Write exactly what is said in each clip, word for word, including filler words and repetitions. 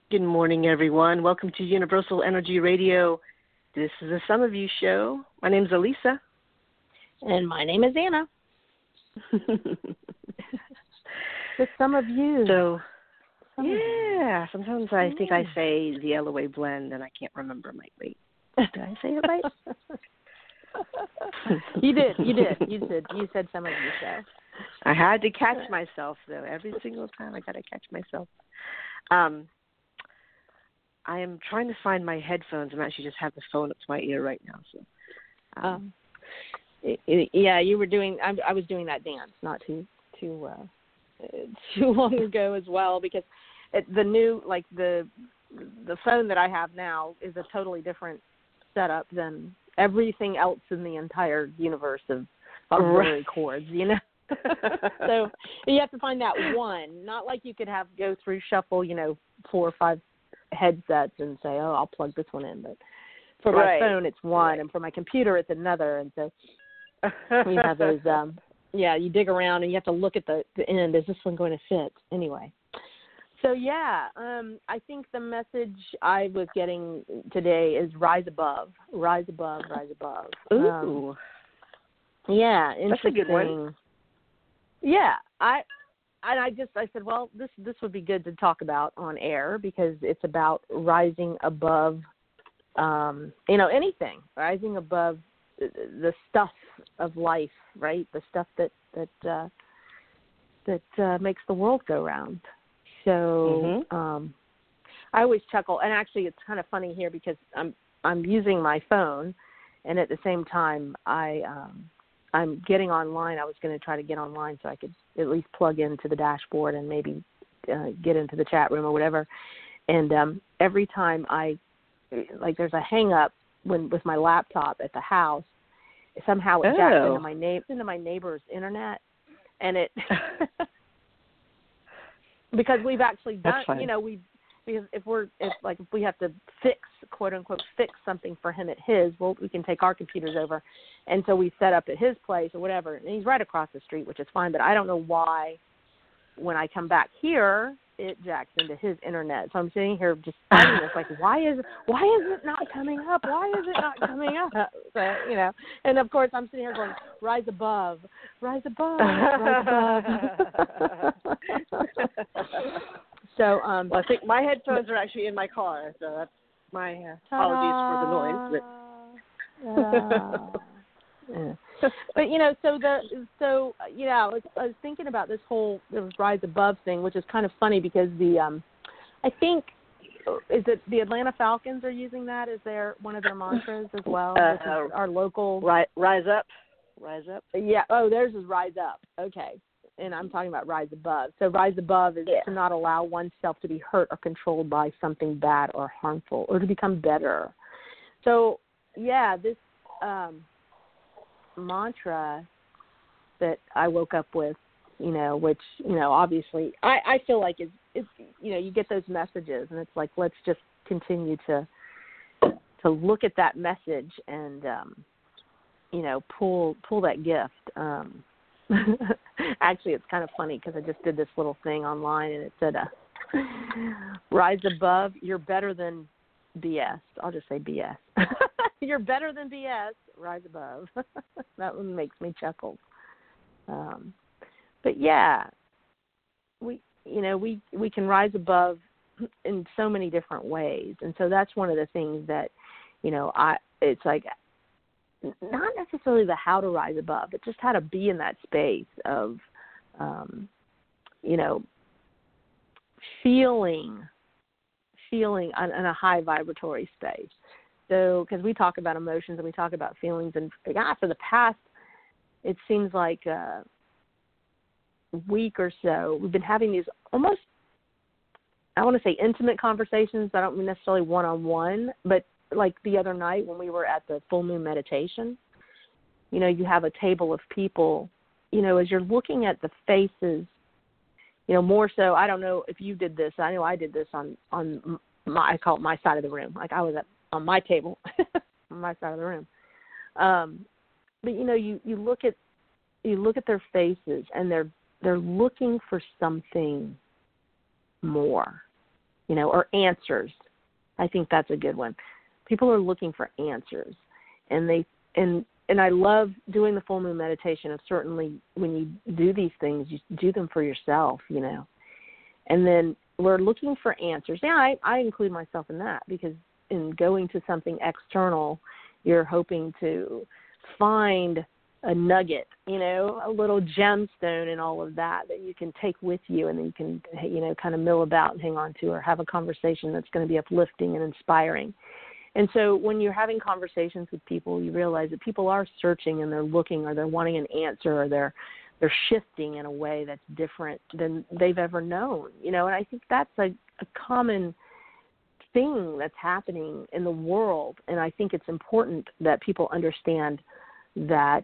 Good morning, everyone. Welcome to Universal Energy Radio. This is a Some of You show. My name is Elisa. And my name is Anna. The Some of You. So, some yeah, sometimes I yeah. think I say the L O A blend and I can't remember my weight. Did I say it right? You did. You did. You did. You said Some of You show. I had to catch myself, though. Every single time I got to catch myself. Um, I am trying to find my headphones. I'm actually just have the phone up to my ear right now. So, um, um, it, it, yeah, you were doing. I, I was doing that dance not too too uh, too long ago as well, because it, the new like the the phone that I have now is a totally different setup than everything else in the entire universe of auxiliary cords. You know. So you have to find that one. Not like you could have go through shuffle, you know, four or five headsets and say, oh, I'll plug this one in. But for my right. phone, it's one, right. and for my computer, it's another. And so you have those. Um, yeah, you dig around and you have to look at the, the end. Is this one going to fit? Anyway. So yeah, um, I think the message I was getting today is rise above, rise above, rise above. Ooh. Um, yeah, interesting. That's a good one. Yeah, I and I just I said, well, this this would be good to talk about on air because it's about rising above, um, you know, anything, rising above the, the stuff of life, right? The stuff that that uh, that uh, makes the world go round. So mm-hmm. um, I always chuckle, and actually, it's kind of funny here because I'm I'm using my phone, and at the same time, I um, I'm getting online. I was going to try to get online so I could at least plug into the dashboard and maybe uh, get into the chat room or whatever. And um, every time I, like there's a hang up when with my laptop at the house, somehow it oh. jacks into my, na- into my neighbor's internet. And it, because we've actually done, you know, we because if we're, if like if we have to fix, quote unquote, fix something for him at his, well, we can take our computers over. And so we set up at his place or whatever. And he's right across the street, which is fine. But I don't know why when I come back here, it jacks into his internet. So I'm sitting here just fighting this, like, why is why is it not coming up? Why is it not coming up? So, you know, and of course I'm sitting here going, rise above, rise above, rise above. So, um, well, I think my headphones are actually in my car, so that's my uh, apologies for the noise. But yeah. But you know, so the so you know, I was, I was thinking about this whole this rise above thing, which is kind of funny because the um, I think is it the Atlanta Falcons are using that as their one of their mantras as well, uh, which is our local rise, rise up, rise up. Yeah. Oh, theirs is rise up. Okay. And I'm talking about rise above. So rise above is yeah. to not allow oneself to be hurt or controlled by something bad or harmful, or to become better. So, yeah, this um, mantra that I woke up with, you know, which, you know, obviously I, I feel like is, is, you know, you get those messages and it's like, let's just continue to to look at that message and, um, you know, pull pull that gift. Um Actually, it's kind of funny because I just did this little thing online and it said, uh, rise above, you're better than B S. I'll just say B S. You're better than B S, rise above. That one makes me chuckle. Um, but yeah, we, you know, we, we can rise above in so many different ways. And so that's one of the things that, you know, I, it's like, not necessarily the how to rise above, but just how to be in that space of, um, you know, feeling, feeling in, in a high vibratory space. So, because we talk about emotions and we talk about feelings, and ah, for the past, it seems like a week or so, we've been having these almost, I want to say intimate conversations. I don't mean necessarily one-on-one, but like the other night when we were at the full moon meditation, you know, you have a table of people, you know, as you're looking at the faces, you know, more so, I don't know if you did this. I know I did this on, on my, I call it my side of the room. Like I was at, on my table, on my side of the room. Um, but, you know, you, you look at, you look at their faces and they're, they're looking for something more. you know, or answers. I think that's a good one. People are looking for answers, and they and and I love doing the full moon meditation. Of certainly when you do these things, you do them for yourself, you know, and then we're looking for answers. Yeah, I, I include myself in that, because in going to something external, you're hoping to find a nugget, you know, a little gemstone and all of that that you can take with you, and then you can, you know, kind of mill about and hang on to, or have a conversation that's going to be uplifting and inspiring. And so when you're having conversations with people, you realize that people are searching and they're looking, or they're wanting an answer, or they're they're shifting in a way that's different than they've ever known, you know. And I think that's a, a common thing that's happening in the world, and I think it's important that people understand that,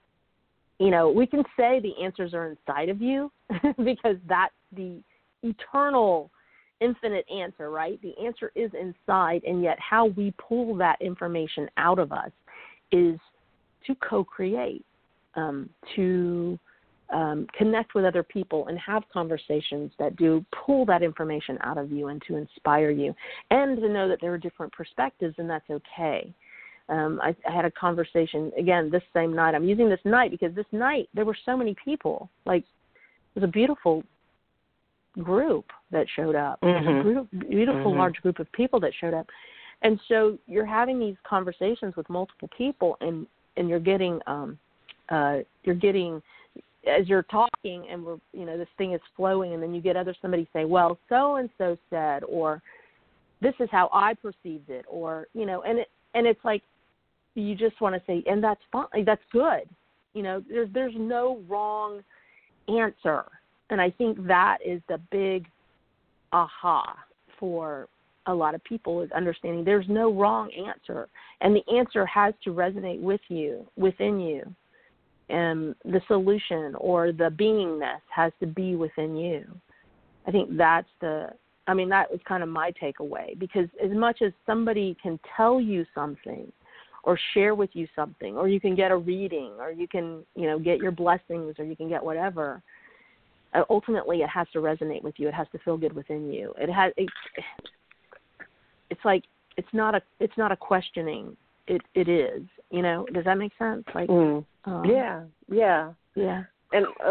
you know, we can say the answers are inside of you because that's the eternal, infinite answer, right? The answer is inside, and yet how we pull that information out of us is to co-create, um, to um, connect with other people and have conversations that do pull that information out of you and to inspire you, and to know that there are different perspectives, and that's okay. Um, I, I had a conversation, again, this same night. I'm using this night because this night there were so many people. Like, it was a beautiful group that showed up, mm-hmm. a group, beautiful mm-hmm. large group of people that showed up. And so you're having these conversations with multiple people, and, and you're getting, um, uh, you're getting, as you're talking, and we're, you know, this thing is flowing, and then you get other somebody say, well, so-and-so said, or this is how I perceived it, or, you know, and it, and it's like, you just want to say, and that's fine, that's good. You know, there's there's no wrong answer. And I think that is the big aha for a lot of people, is understanding there's no wrong answer. And the answer has to resonate with you, within you. And the solution or the beingness has to be within you. I think that's the, I mean, that was kind of my takeaway, because as much as somebody can tell you something, or share with you something, or you can get a reading, or you can, you know, get your blessings, or you can get whatever, uh, ultimately it has to resonate with you. It has to feel good within you. It has, it, it's like, it's not a, it's not a questioning. It, it is, you know, does that make sense? Like, mm. um, yeah, yeah. Yeah. And uh,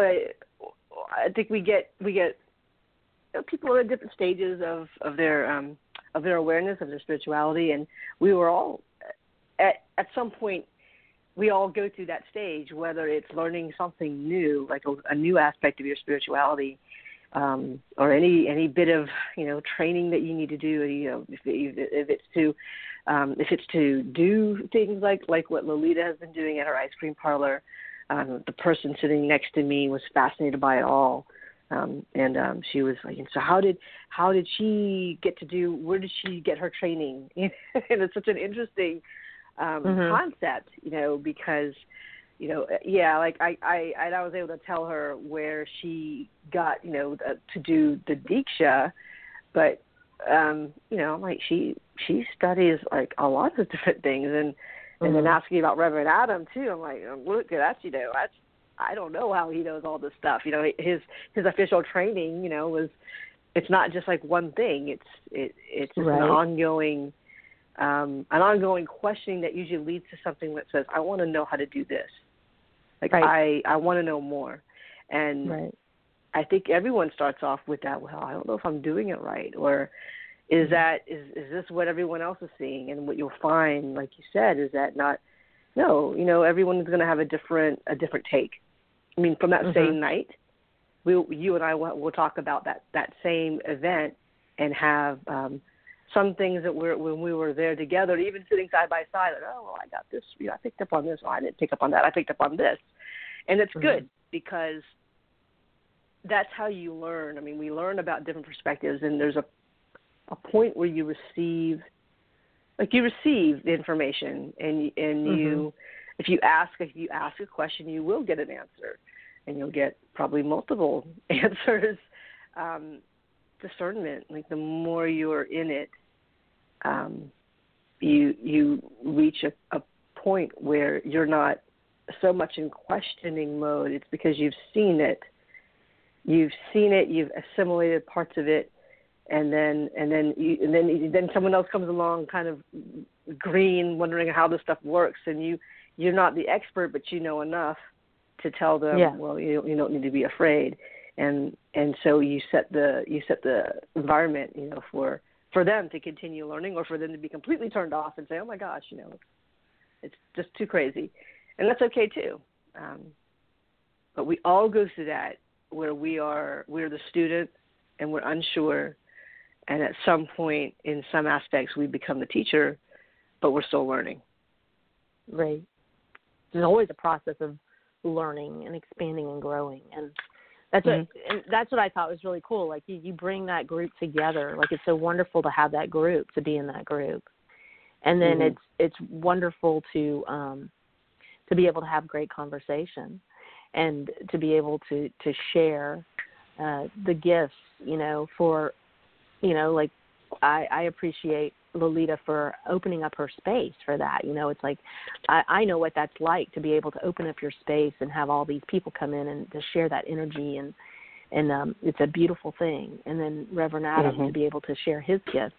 I think we get, we get, you know, people are at different stages of, of their, um, of their awareness, of their spirituality. And we were all, At, at some point, we all go through that stage, whether it's learning something new, like a, a new aspect of your spirituality, um, or any any bit of, you know, training that you need to do. You know, if, if it's to um, if it's to do things like like what Lolita has been doing at her ice cream parlor. Um, the person sitting next to me was fascinated by it all. Um, and um, she was like, and so how did how did she get to do? Where did she get her training? And it's such an interesting Um, mm-hmm. concept, you know, because, you know, yeah, like I, I, I was able to tell her where she got, you know, the, to do the Diksha, but, um, you know, like she, she studies like a lot of different things, and, mm-hmm. and then asking about Reverend Adam too. I'm like, look, that's, you know, that's, I don't know how he knows all this stuff. You know, his, his official training, you know, was, it's not just like one thing. It's, it, it's just right. an ongoing Um, an ongoing questioning that usually leads to something that says, I want to know how to do this. Like, right. I, I want to know more. And right. I think everyone starts off with that, well, I don't know if I'm doing it right. Or is mm-hmm. that, is, is this what everyone else is seeing? And what you'll find, like you said, is that not, no, you know, everyone's going to have a different, a different take. I mean, from that mm-hmm. same night, we, you and I will we'll talk about that, that same event and have, um, some things that were when we were there together, even sitting side by side, like, oh, well, I got this, you know, I picked up on this, oh, I didn't pick up on that, I picked up on this. And it's mm-hmm. good, because that's how you learn. I mean, we learn about different perspectives, and there's a a point where you receive, like you receive the information, and and mm-hmm. you, if you ask, if you ask a question, you will get an answer, and you'll get probably multiple answers. Um, discernment, like the more you're in it, um, you you reach a, a point where you're not so much in questioning mode. It's because you've seen it, you've seen it, you've assimilated parts of it, and then and then you, and then then someone else comes along, kind of green, wondering how this stuff works, and you you're not the expert, but you know enough to tell them, yeah. well, you don't, you don't need to be afraid, and and so you set the you set the environment, you know, for for them to continue learning, or for them to be completely turned off and say, oh my gosh, you know, it's just too crazy, and that's okay too. Um, but we all go through that where we are we're the student and we're unsure, and at some point in some aspects we become the teacher, but we're still learning. Right. There's always a process of learning and expanding and growing, and that's mm-hmm. what and that's what I thought was really cool. Like you, you bring that group together. Like it's so wonderful to have that group, to be in that group, and then mm-hmm. it's it's wonderful to um, to be able to have great conversation, and to be able to to share uh, the gifts. You know, for you know, like I, I appreciate Lolita for opening up her space for that. You know, it's like I, I know what that's like to be able to open up your space and have all these people come in and to share that energy, and and um, it's a beautiful thing. And then Reverend Adam mm-hmm. to be able to share his gifts.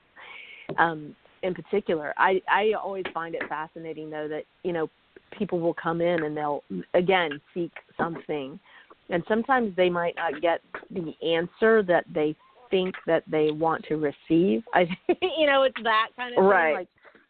Um, in particular, I, I always find it fascinating though that, you know, people will come in and they'll again seek something, and sometimes they might not get the answer that they think that they want to receive. I, you know, it's that kind of right. thing. Like,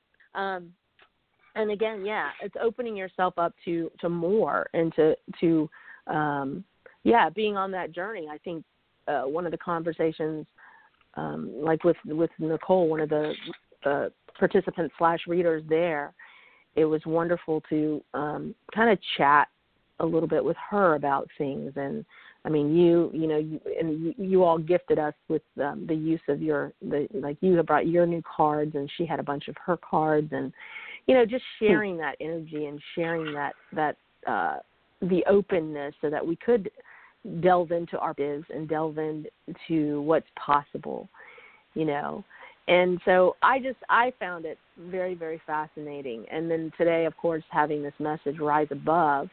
um, and again, yeah, it's opening yourself up to, to more and to, to, um, yeah, being on that journey. I think uh, one of the conversations, um, like with, with Nicole, one of the uh, participants slash readers there, it was wonderful to um, kind of chat a little bit with her about things. And I mean, you, you know, you, and you, you all gifted us with um, the use of your, the, like you have brought your new cards, and she had a bunch of her cards, and, you know, just sharing that energy and sharing that, that, uh, the openness so that we could delve into our biz and delve into what's possible, you know. And so I just, I found it very, very fascinating. And then today, of course, having this message, Rise Above,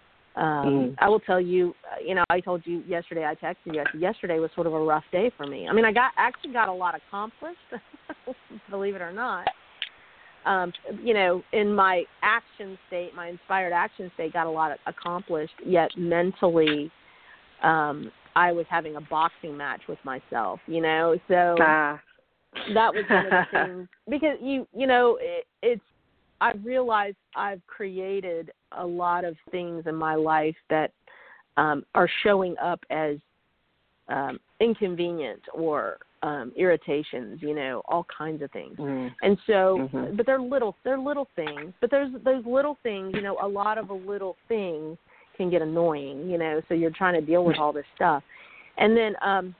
Um, mm. I will tell you, you know, I told you yesterday, I texted you, yesterday was sort of a rough day for me. I mean, I got actually got a lot accomplished, believe it or not. Um, you know, in my action state, my inspired action state got a lot accomplished, yet mentally um, I was having a boxing match with myself, you know, so ah. that was one of the things, because you, you know, it, it's, I've realized I've created a lot of things in my life that um, are showing up as um, inconvenient or um, irritations, you know, all kinds of things. Mm. And so, mm-hmm. but they're little, they're little things, but there's those little things, you know, a lot of a little things can get annoying, you know, so you're trying to deal with all this stuff. And then, um,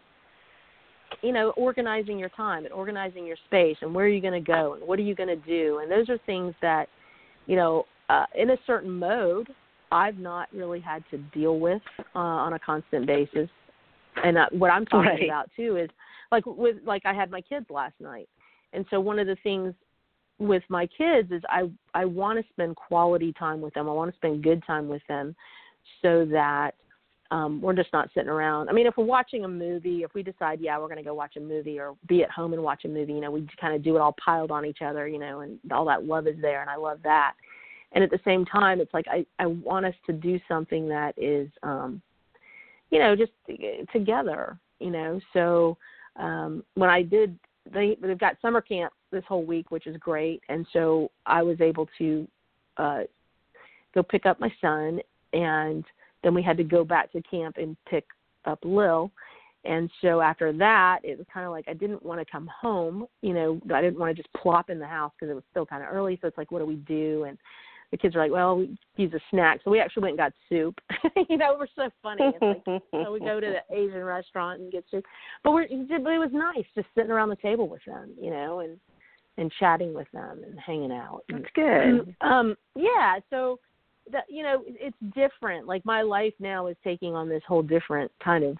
you know, organizing your time and organizing your space and where are you going to go and what are you going to do. And those are things that, you know, uh, in a certain mode, I've not really had to deal with uh, on a constant basis. And uh, what I'm talking right. about too is like with, like I had my kids last night. And so one of the things with my kids is I, I want to spend quality time with them. I want to spend good time with them so that Um, we're just not sitting around. I mean, if we're watching a movie, if we decide, yeah, we're going to go watch a movie or be at home and watch a movie, you know, we kind of do it all piled on each other, you know, and all that love is there, and I love that. And at the same time, it's like I, I want us to do something that is, um, you know, just together, you know. So um, when I did, they, they've got summer camp this whole week, which is great. And so I was able to uh, go pick up my son, and then we had to go back to camp and pick up Lil. And so after that, it was kind of like I didn't want to come home. You know, I didn't want to just plop in the house because it was still kind of early. So it's like, what do we do? And the kids are like, well, we use a snack. So we actually went and got soup. you know, we're so funny. It's like, so we go to the Asian restaurant and get soup. But, we're, but it was nice just sitting around the table with them, you know, and, and chatting with them and hanging out. That's good. Um, yeah, so... That, you know, it's different. Like my life now is taking on this whole different kind of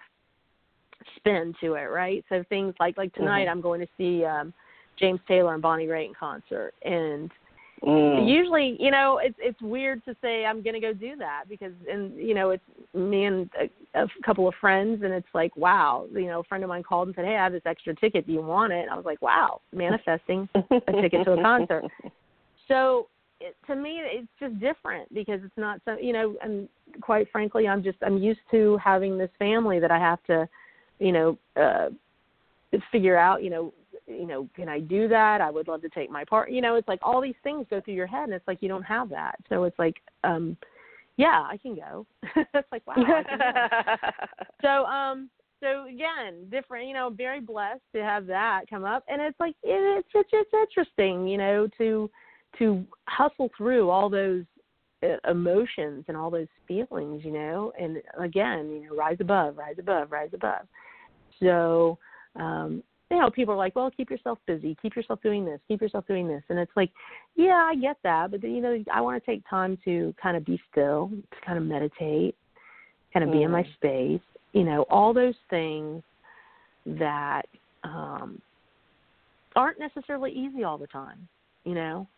spin to it, right? So things like like tonight, mm-hmm. I'm going to see um, James Taylor and Bonnie Raitt in concert, and Mm. usually, you know, it's it's weird to say I'm going to go do that because, and you know, it's me and a, a couple of friends, and it's like, wow, you know, a friend of mine called and said, hey, I have this extra ticket. Do you want it? And I was like, wow, manifesting a ticket to a concert. So it, to me, it's just different because it's not so, you know, and quite frankly, I'm just, I'm used to having this family that I have to, you know, uh, figure out, you know, you know, can I do that? I would love to take my part. You know, it's like all these things go through your head, and it's like you don't have that. So it's like, um, yeah, I can go. It's like, wow. I can go. so, um, so again, different. You know, very blessed to have that come up, and it's like it, it's it's it's interesting, you know, to to hustle through all those emotions and all those feelings, you know, and again, you know, rise above, rise above, rise above. So. Um, You know, people are like, well, keep yourself busy, keep yourself doing this, keep yourself doing this. And it's like, yeah, I get that. But, you know, I want to take time to kind of be still, to kind of meditate, kind of mm. be in my space, you know, all those things that um, aren't necessarily easy all the time, you know.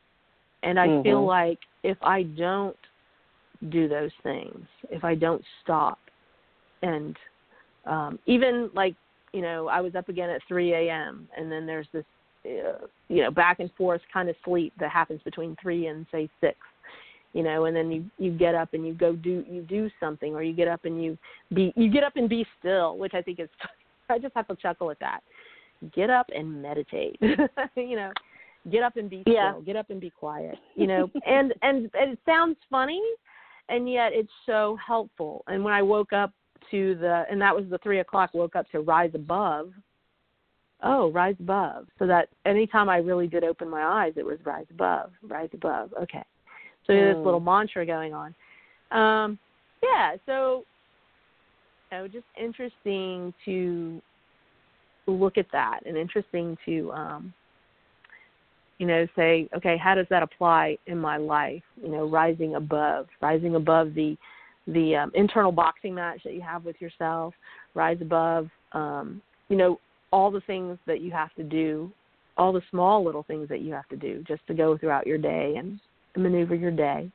And I mm-hmm. feel like if I don't do those things, if I don't stop and um, even like, you know, I was up again at three a.m. and then there's this, uh, you know, back and forth kind of sleep that happens between three and say six, you know, and then you, you get up and you go do, you do something, or you get up and you be, you get up and be still, which I think is, I just have to chuckle at that. Get up and meditate, you know, get up and be yeah. still, get up and be quiet, you know, and, and, and it sounds funny and yet it's so helpful. And when I woke up, to the, and that was the three o'clock, woke up to rise above. Oh, rise above. So that anytime I really did open my eyes, it was rise above, rise above. Okay. So mm. this little mantra going on. Um, yeah. So, you know, just interesting to look at that and interesting to, um, you know, say, okay, how does that apply in my life? You know, rising above, rising above the, the um, internal boxing match that you have with yourself, rise above, um, you know, all the things that you have to do, all the small little things that you have to do just to go throughout your day and maneuver your day.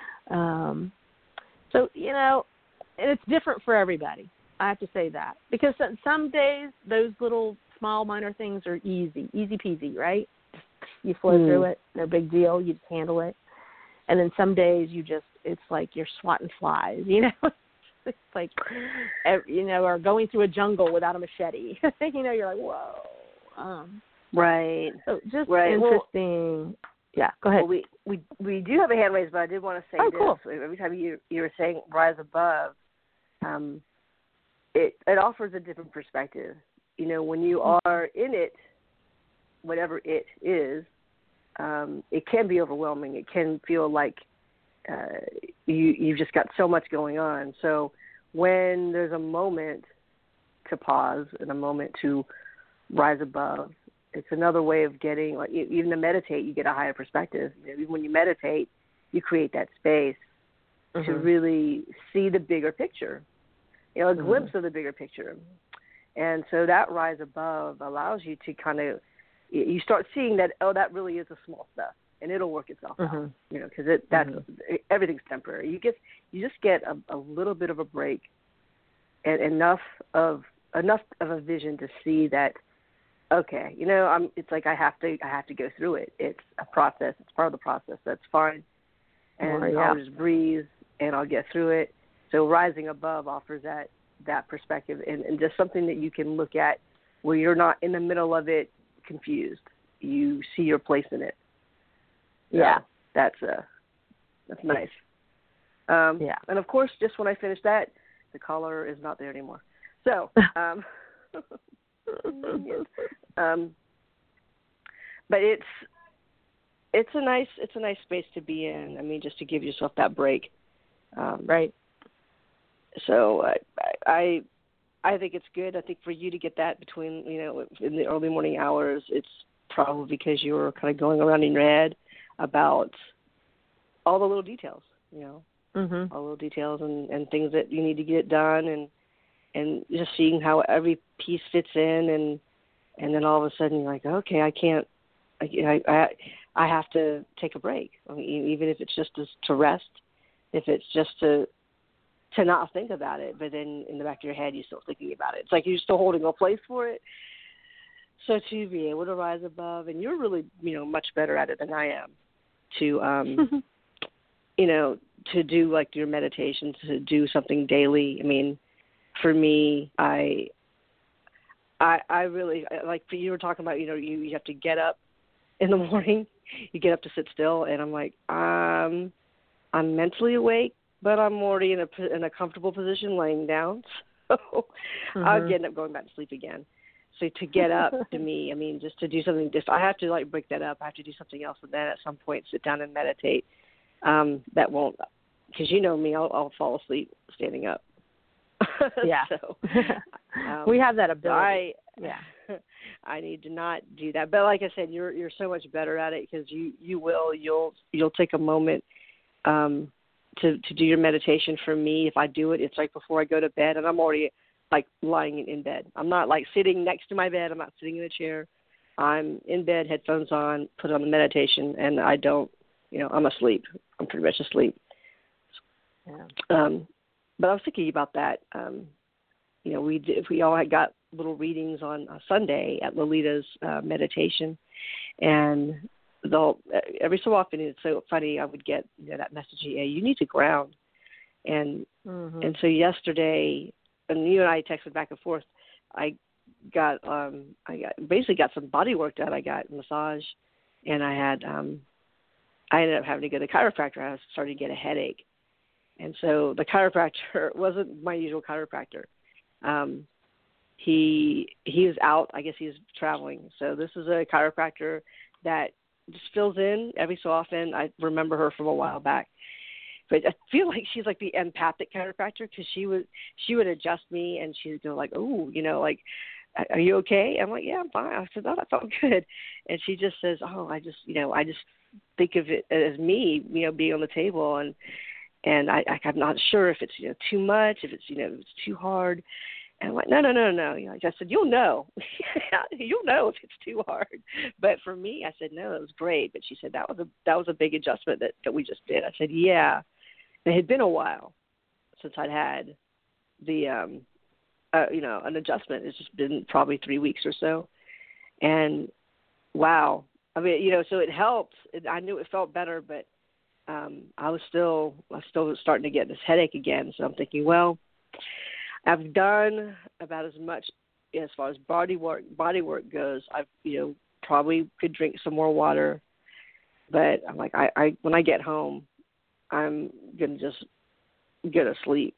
Um, so, you know, and it's different for everybody. I have to say that. Because some days those little small minor things are easy, easy peasy, right? You flow mm. through it, no big deal, you just handle it. And then some days you just, it's like you're swatting flies, you know. It's like, you know, or going through a jungle without a machete. You know, you're like, whoa. Um, right. So just right. interesting. Well, yeah, go ahead. Well, we, we we do have a hand raised, but I did want to say oh, this. Cool. Every time you you were saying rise above, um, it it offers a different perspective. You know, when you are in it, whatever it is, um, it can be overwhelming. It can feel like Uh, you, you've just got so much going on. So when there's a moment to pause and a moment to rise above, it's another way of getting, like, even to meditate, you get a higher perspective. You know, even when you meditate, you create that space mm-hmm. to really see the bigger picture, you know, a mm-hmm. glimpse of the bigger picture. And so that rise above allows you to kind of, you start seeing that, oh, that really is the small stuff. And it'll work itself mm-hmm. out, you know, because it that's mm-hmm. everything's temporary. You get you just get a, a little bit of a break, and enough of enough of a vision to see that, okay, you know, I'm. It's like I have to I have to go through it. It's a process. It's part of the process. That's fine, and oh, yeah. I'll just breathe and I'll get through it. So rising above offers that that perspective and, and just something that you can look at where you're not in the middle of it confused. You see your place in it. Yeah, so that's uh, that's nice. Um, yeah, and of course, just when I finish that, the caller is not there anymore. So, um, yes. um, but it's it's a nice it's a nice space to be in. I mean, just to give yourself that break, um, right? So I, I I think it's good. I think for you to get that between you know in the early morning hours, it's probably because you were kind of going around in your head about all the little details, you know, mm-hmm. all the little details and, and things that you need to get done and and just seeing how every piece fits in and and then all of a sudden you're like, okay, I can't, I, I, I have to take a break. I mean, even if it's just to, to rest, if it's just to to not think about it, but then in the back of your head, you're still thinking about it. It's like you're still holding a place for it. So to be able to rise above, and you're really, you know, much better at it than I am, to, um, you know, to do like your meditation, to do something daily. I mean, for me, I, I, I really, like you were talking about, you know, you, you have to get up in the morning, you get up to sit still, and I'm like, um, I'm mentally awake, but I'm already in a, in a comfortable position laying down. So mm-hmm. I'll end up going back to sleep again. So to get up to me, I mean, just to do something different, I have to like break that up. I have to do something else, and then at some point sit down and meditate. Um, that won't, because you know me, I'll, I'll fall asleep standing up. Yeah. so um, we have that ability. I, yeah. I need to not do that. But like I said, you're you're so much better at it because you, you will you'll you'll take a moment um, to to do your meditation. For me, if I do it, it's like before I go to bed, and I'm already like lying in bed. I'm not like sitting next to my bed. I'm not sitting in a chair. I'm in bed, headphones on, put on the meditation, and I don't, you know, I'm asleep. I'm pretty much asleep. Yeah. Um, but I was thinking about that. Um, you know, we did, we all had got little readings on a Sunday at Lolita's uh, meditation, and they'll every so often it's so funny. I would get you know, that message, hey, you need to ground, and mm-hmm. and so yesterday. And you and I texted back and forth. I got, um, I got basically got some body work done. I got a massage, and I had, um, I ended up having to go to the chiropractor. I was starting to get a headache, and so the chiropractor wasn't my usual chiropractor. Um, he he was out. I guess he was traveling. So this is a chiropractor that just fills in every so often. I remember her from a while back. But I feel like she's like the empathic chiropractor because she would she would adjust me and she would go like, oh, you know, like, are you okay? I'm like, yeah, I'm fine. I said, oh, that felt good. And she just says, oh, I just, you know, I just think of it as me, you know, being on the table and and I, I'm not sure if it's you know too much, if it's you know if it's too hard. And I'm like, no, no, no, no. You know, I said, you'll know. You'll know if it's too hard. But for me, I said, no, it was great. But she said that was a that was a big adjustment that, that we just did. I said, yeah. It had been a while since I'd had the, um, uh, you know, an adjustment. It's just been probably three weeks or so. And, wow. I mean, you know, so it helped. It, I knew it felt better, but um, I was still I was still starting to get this headache again. So I'm thinking, well, I've done about as much as far as body work, body work goes. I've, you know, probably could drink some more water. But I'm like, I, I when I get home, I'm going to just go to sleep.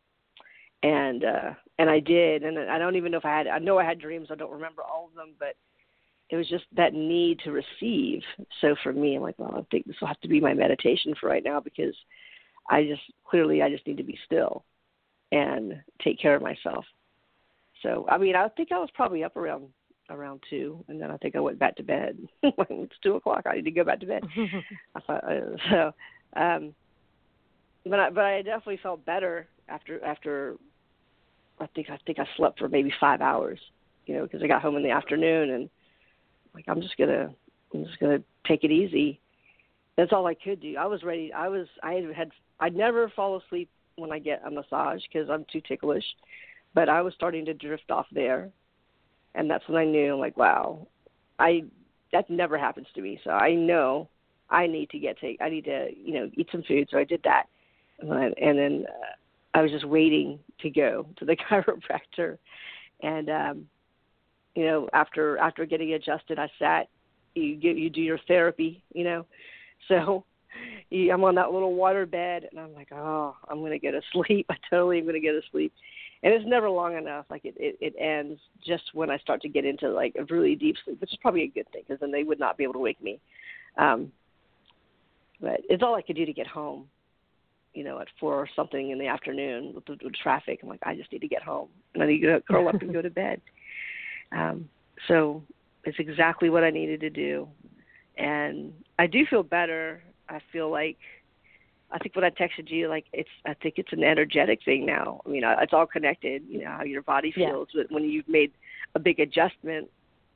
And uh, and I did. And I don't even know if I had, I know I had dreams. I don't remember all of them, but it was just that need to receive. So for me, I'm like, well, I think this will have to be my meditation for right now because I just, clearly I just need to be still and take care of myself. So, I mean, I think I was probably up around around two, and then I think I went back to bed. It's two o'clock. I need to go back to bed. I thought, uh, so, um, but I, but I definitely felt better after after. I think I think I slept for maybe five hours, you know, because I got home in the afternoon, and like I'm just gonna I'm just gonna take it easy. That's all I could do. I was ready. I was I had I'd never fall asleep when I get a massage because I'm too ticklish, but I was starting to drift off there, and that's when I knew, like, wow, I that never happens to me. So I know I need to get take. I need to, you know, eat some food. So I did that, and then, and then uh, I was just waiting to go to the chiropractor, and um, you know, after after getting adjusted, I sat. You get you do your therapy, you know, so you, I'm on that little water bed, and I'm like, oh, I'm gonna go to sleep. I totally am gonna go to sleep. And it's never long enough. Like it, it, it ends just when I start to get into like a really deep sleep, which is probably a good thing because then they would not be able to wake me. Um, but it's all I could do to get home, you know, at four or something in the afternoon with the with traffic. I'm like, I just need to get home, and I need to curl up and go to bed. Um, so it's exactly what I needed to do, and I do feel better. I feel like. I think when I texted you, like it's, I think it's an energetic thing now. I mean, it's all connected, you know, how your body feels. Yeah. But when you've made a big adjustment,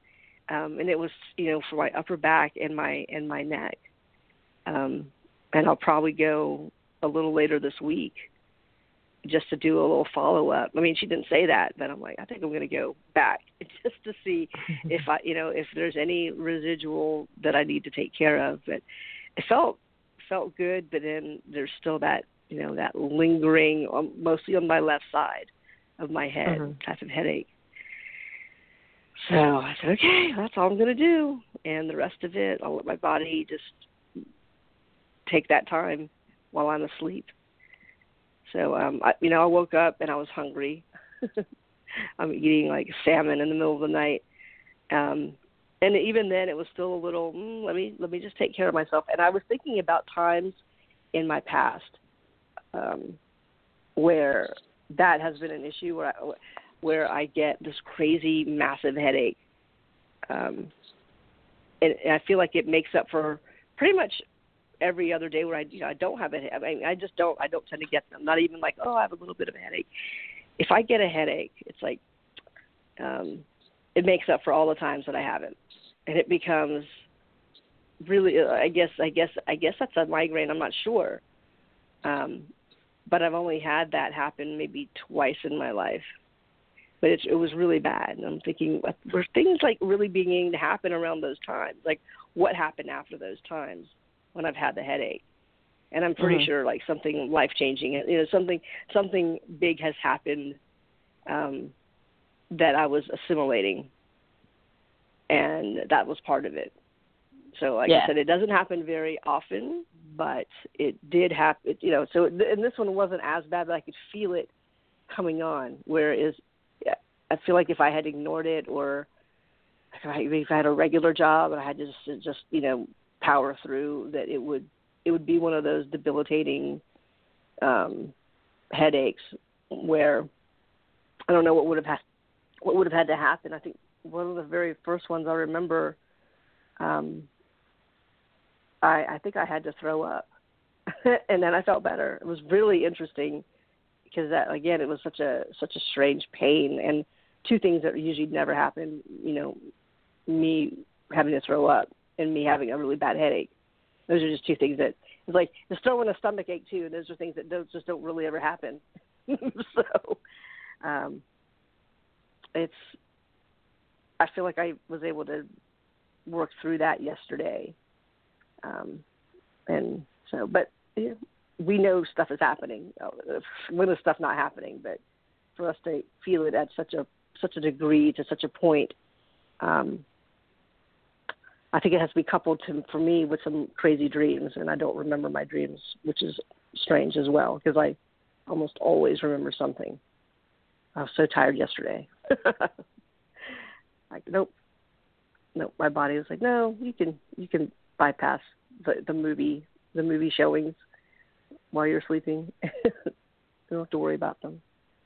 um, and it was, you know, for my upper back and my and my neck. Um, and I'll probably go a little later this week just to do a little follow up. I mean, she didn't say that, but I'm like, I think I'm going to go back just to see if I, you know, if there's any residual that I need to take care of. But it felt felt good, but then there's still that, you know, that lingering, um, mostly on my left side of my head mm-hmm. type of headache. So I said, okay, that's all I'm going to do, and the rest of it, I'll let my body just take that time while I'm asleep. So, um, I, you know, I woke up and I was hungry. I'm eating like salmon in the middle of the night. Um, and even then it was still a little, mm, let me, let me just take care of myself. And I was thinking about times in my past um, where that has been an issue, where I, where I get this crazy, massive headache. Um, and, and I feel like it makes up for pretty much every other day where I, you know, I don't have a headache. I mean, I just don't, I don't tend to get them. Not even like, oh, I have a little bit of a headache. If I get a headache, it's like, um, it makes up for all the times that I haven't. And it becomes really, I guess, I guess, I guess that's a migraine. I'm not sure. Um, but I've only had that happen maybe twice in my life. But it, it was really bad. And I'm thinking, were things like really beginning to happen around those times? Like, what happened after those times when I've had the headache? And I'm pretty mm-hmm. sure like something life-changing, you know, something something big has happened um, that I was assimilating, and that was part of it. So, like yeah. I said, it doesn't happen very often, but it did happen. You know, so and this one wasn't as bad, but I could feel it coming on. Whereas I feel like if I had ignored it, or if I had a regular job and I had to just, just you know, power through, that it would it would be one of those debilitating um, headaches where I don't know what would have had what would have had to happen. I think one of the very first ones I remember, um, I, I think I had to throw up, and then I felt better. It was really interesting because that again, it was such a such a strange pain, and two things that usually never happen. You know, me having to throw up and me having a really bad headache. Those are just two things that it's like just throwing a stomach ache too. And those are things that don't, just don't really ever happen. so, um, it's. I feel like I was able to work through that yesterday, um, and so. But you know, we know stuff is happening. When is stuff not happening? But for us to feel it at such a such a degree, to such a point. Um, I think it has to be coupled to, for me, with some crazy dreams, and I don't remember my dreams, which is strange as well, because I almost always remember something. I was so tired yesterday. Like, nope, nope. My body was like, no, you can, you can bypass the, the movie, the movie showings while you're sleeping. You don't have to worry about them.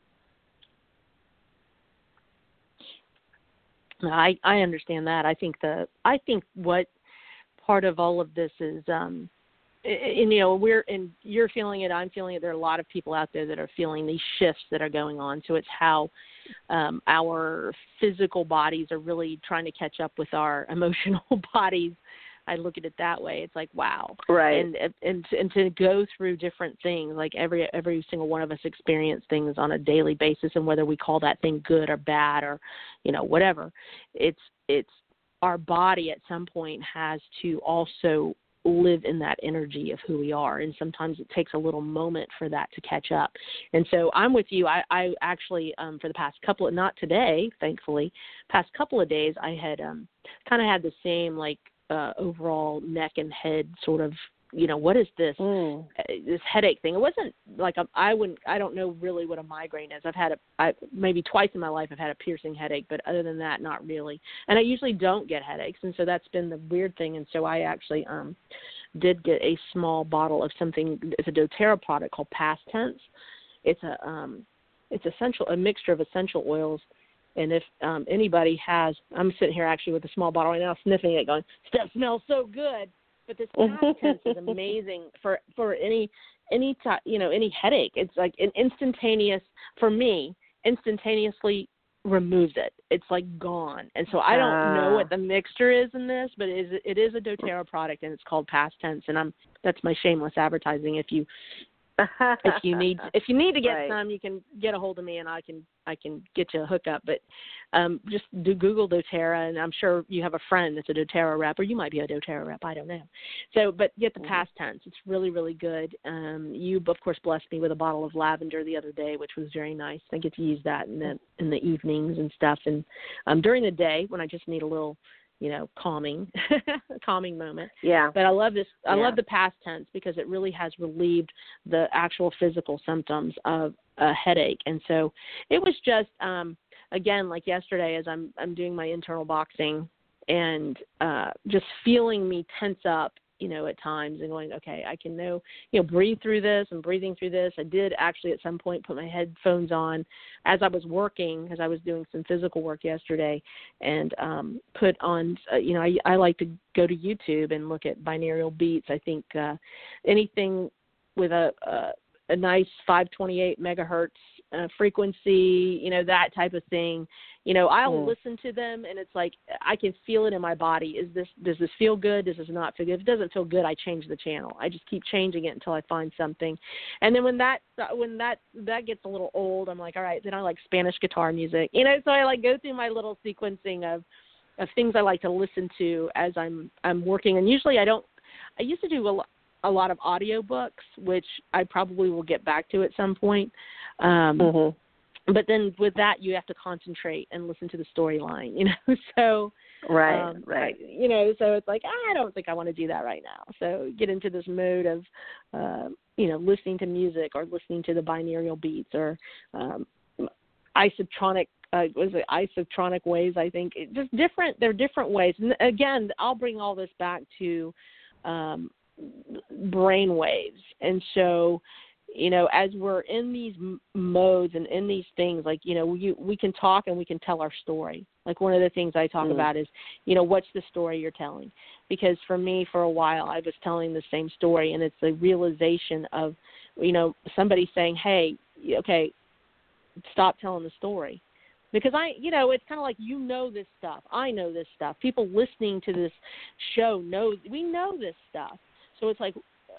I, I understand that. I think the I think what part of all of this is, um, and you know, we're and you're feeling it. I'm feeling it. There are a lot of people out there that are feeling these shifts that are going on. So it's how um, our physical bodies are really trying to catch up with our emotional bodies. I look at it that way. It's like, wow. Right. And, and, and to go through different things, like every, every single one of us experience things on a daily basis, and whether we call that thing good or bad or, you know, whatever, it's, it's our body at some point has to also live in that energy of who we are. And sometimes it takes a little moment for that to catch up. And so I'm with you. I, I actually, um, for the past couple of, not today, thankfully, past couple of days, I had um, kind of had the same, like, Uh, overall neck and head sort of, you know, what is this, mm. uh, this headache thing? It wasn't like, a, I wouldn't, I don't know really what a migraine is. I've had a, I, maybe twice in my life I've had a piercing headache, but other than that, not really. And I usually don't get headaches. And so that's been the weird thing. And so I actually um, did get a small bottle of something, it's a doTERRA product called Past Tense. It's a, um, it's essential, a mixture of essential oils. And if um, anybody has, I'm sitting here actually with a small bottle right now, sniffing it, going, "Stuff smells so good." But this Past Tense is amazing for for any any t- you know any headache. It's like an instantaneous, for me, instantaneously removes it. It's like gone. And so I don't uh, know what the mixture is in this, but it is, it is a doTERRA product, and it's called Past Tense. And I'm that's my shameless advertising. If you if you need if you need to get right. some, you can get a hold of me, and I can I can get you a hookup. But um, just do Google doTERRA, and I'm sure you have a friend that's a doTERRA rep, or you might be a doTERRA rep. I don't know. So, but get the Past Tense. It's really really good. Um, you of course blessed me with a bottle of lavender the other day, which was very nice. I get to use that in the in the evenings and stuff, and um, during the day when I just need a little, you know, calming, a calming moment. Yeah. But I love this. I yeah. love the Past Tense because it really has relieved the actual physical symptoms of a headache. And so it was just, um, again, like yesterday, as I'm I'm doing my internal boxing and uh, just feeling me tense up, you know, at times and going, okay, I can know, you know, breathe through this and breathing through this. I did actually at some point put my headphones on as I was working, as I was doing some physical work yesterday, and um, put on, uh, you know, I, I like to go to YouTube and look at binaural beats. I think uh, anything with a, a, a nice five twenty-eight megahertz uh, frequency, you know, that type of thing. You know, I'll mm. listen to them, and it's like I can feel it in my body. Is this does this feel good? Does this not feel good? If it doesn't feel good, I change the channel. I just keep changing it until I find something. And then when that when that that gets a little old, I'm like, all right, then I like Spanish guitar music. You know, so I like go through my little sequencing of of things I like to listen to as I'm I'm working. And usually I don't. I used to do a lot. a lot of audio books, which I probably will get back to at some point. Um, mm-hmm. But then with that, you have to concentrate and listen to the storyline, you know? So, right, um, right. I, you know, so it's like, I don't think I want to do that right now. So get into this mode of, uh, you know, listening to music or listening to the binaural beats or um, isotronic, uh, was it isotronic waves, I think. It, just different, they're different ways. And again, I'll bring all this back to, um, brain waves. And so, you know, as we're in these m- modes and in these things, like, you know, we, we can talk and we can tell our story. Like one of the things I talk mm-hmm. about is, you know, what's the story you're telling? Because for me, for a while, I was telling the same story, and it's the realization of, you know, somebody saying, hey, okay, stop telling the story. Because I, you know, it's kind of like, you know this stuff. I know this stuff. People listening to this show know, we know this stuff. So it's like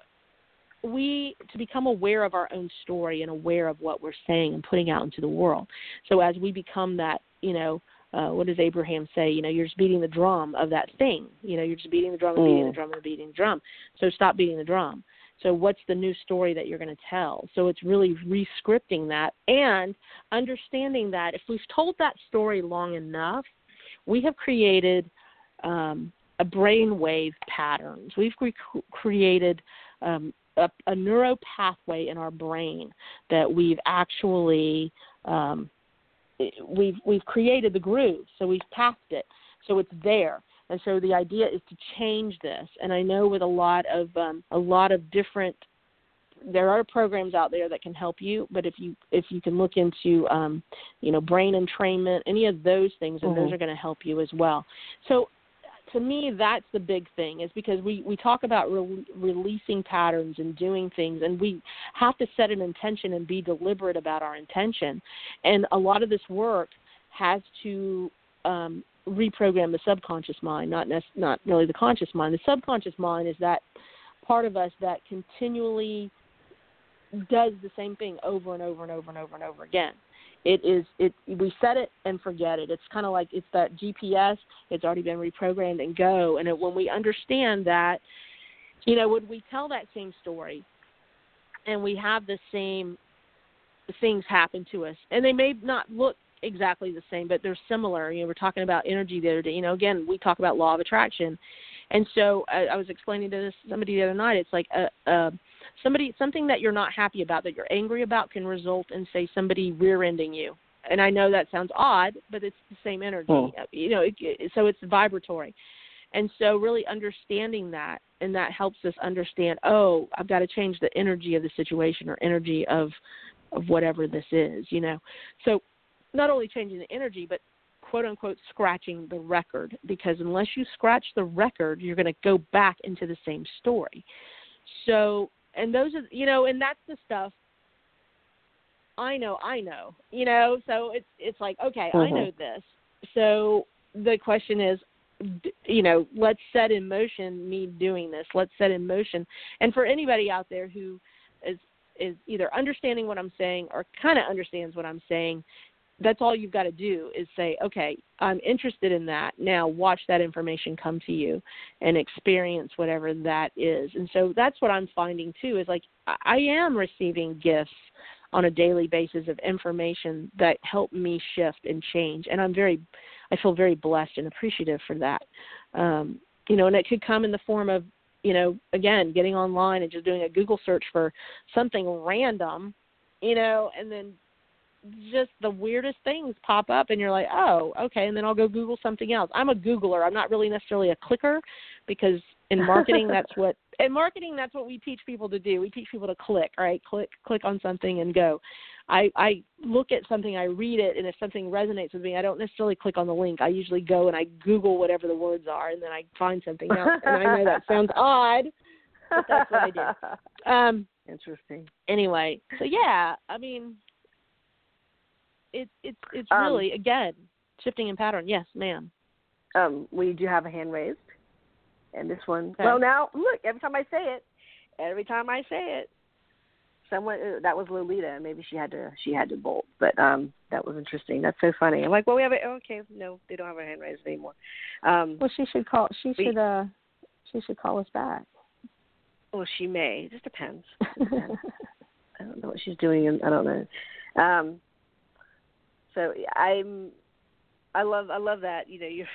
we, to become aware of our own story and aware of what we're saying and putting out into the world. So as we become that, you know, uh, what does Abraham say? You know, you're just beating the drum of that thing. You know, you're just beating the drum and beating mm. the drum and beating the drum. So stop beating the drum. So what's the new story that you're going to tell? So it's really re-scripting that and understanding that if we've told that story long enough, we have created um, a brainwave patterns. We've re- created um, a, a neuro pathway in our brain that we've actually um, we've we've created the groove. So we've tapped it. So it's there. And so the idea is to change this. And I know with a lot of um, a lot of different, there are programs out there that can help you. But if you if you can look into um, you know, brain entrainment, any of those things, and mm-hmm. those are going to help you as well. So to me, that's the big thing, is because we, we talk about re- releasing patterns and doing things, and we have to set an intention and be deliberate about our intention. And a lot of this work has to um, reprogram the subconscious mind, not nec- not really the conscious mind. The subconscious mind is that part of us that continually does the same thing over and over and over and over and over again. It is it we set it and forget it. It's kind of like it's that G P S. It's already been reprogrammed and go. And it, when we understand that, you know, when we tell that same story and we have the same things happen to us, and they may not look exactly the same, but they're similar. You know, we're talking about energy the other day. You know, again, we talk about law of attraction. And so I, I was explaining to this somebody the other night, it's like a, a somebody, something that you're not happy about, that you're angry about, can result in, say, somebody rear-ending you. And I know that sounds odd, but it's the same energy. Oh. You know, it, it, so it's vibratory. And so really understanding that, and that helps us understand, oh, I've got to change the energy of the situation or energy of of whatever this is, you know. So not only changing the energy, but quote-unquote scratching the record, because unless you scratch the record, you're going to go back into the same story. So, and those are, you know, and that's the stuff I know, I know, you know, so it's, it's like, okay, mm-hmm. I know this. So the question is, you know, let's set in motion me doing this. Let's set in motion. And for anybody out there who is, is either understanding what I'm saying or kind of understands what I'm saying, that's all you've got to do is say, okay, I'm interested in that. Now watch that information come to you and experience whatever that is. And so that's what I'm finding too, is like, I am receiving gifts on a daily basis of information that help me shift and change. And I'm very, I feel very blessed and appreciative for that. Um, you know, and it could come in the form of, you know, again, getting online and just doing a Google search for something random, you know, and then just the weirdest things pop up and you're like, oh, okay. And then I'll go Google something else. I'm a Googler. I'm not really necessarily a clicker, because in marketing, that's what, in marketing, that's what we teach people to do. We teach people to click, right? Click, click on something and go. I, I look at something, I read it, and if something resonates with me, I don't necessarily click on the link. I usually go and I Google whatever the words are, and then I find something else. And I know that sounds odd, but that's what I do. Um, Interesting. Anyway, so yeah, I mean, It's it's it's really, um, again, shifting in pattern. Yes, ma'am. Um, we do have a hand raised, and this one. Okay. Well, now look. Every time I say it, every time I say it, someone that was Lolita. Maybe she had to she had to bolt, but um, that was interesting. That's so funny. I'm like, well, we have it. Okay, no, they don't have a hand raised anymore. Um, well, she should call. She we, should. Uh, she should call us back. Well, she may. It just depends. It depends. I don't know what she's doing. And I don't know. Um, So I'm, I love, I love that. You know, you,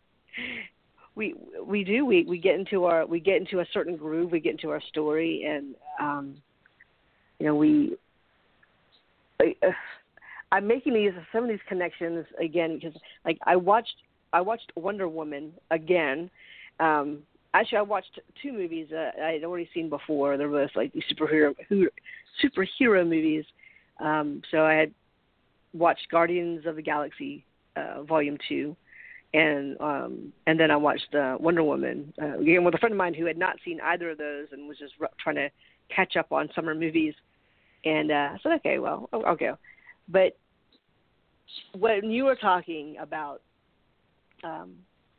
we, we do, we, we get into our, we get into a certain groove, we get into our story, and, um, you know, we, I, uh, I'm making these, some of these connections again, because like I watched, I watched Wonder Woman again. Um, actually I watched two movies uh, I had already seen before. They were both like superhero, superhero movies. Um, so I had watched Guardians of the Galaxy uh, Volume Two, and um, and then I watched uh, Wonder Woman uh, again with a friend of mine who had not seen either of those and was just r- trying to catch up on summer movies. And uh, I said, okay, well, I'll, I'll go. But when you were talking about, um,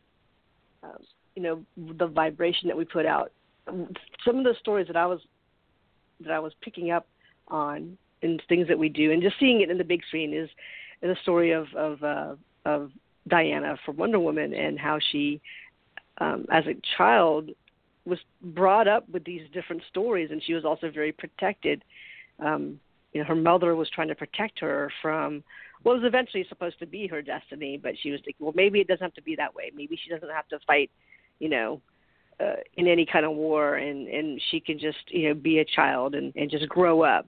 uh, you know, the vibration that we put out, some of the stories that I was that I was picking up on, and things that we do, and just seeing it in the big screen is, is a story of of, uh, of Diana from Wonder Woman, and how she, um, as a child, was brought up with these different stories, and she was also very protected. Um, you know, her mother was trying to protect her from what was eventually supposed to be her destiny, but she was thinking, well, maybe it doesn't have to be that way. Maybe she doesn't have to fight, you know, uh, in any kind of war, and, and she can just, you know, be a child and, and just grow up.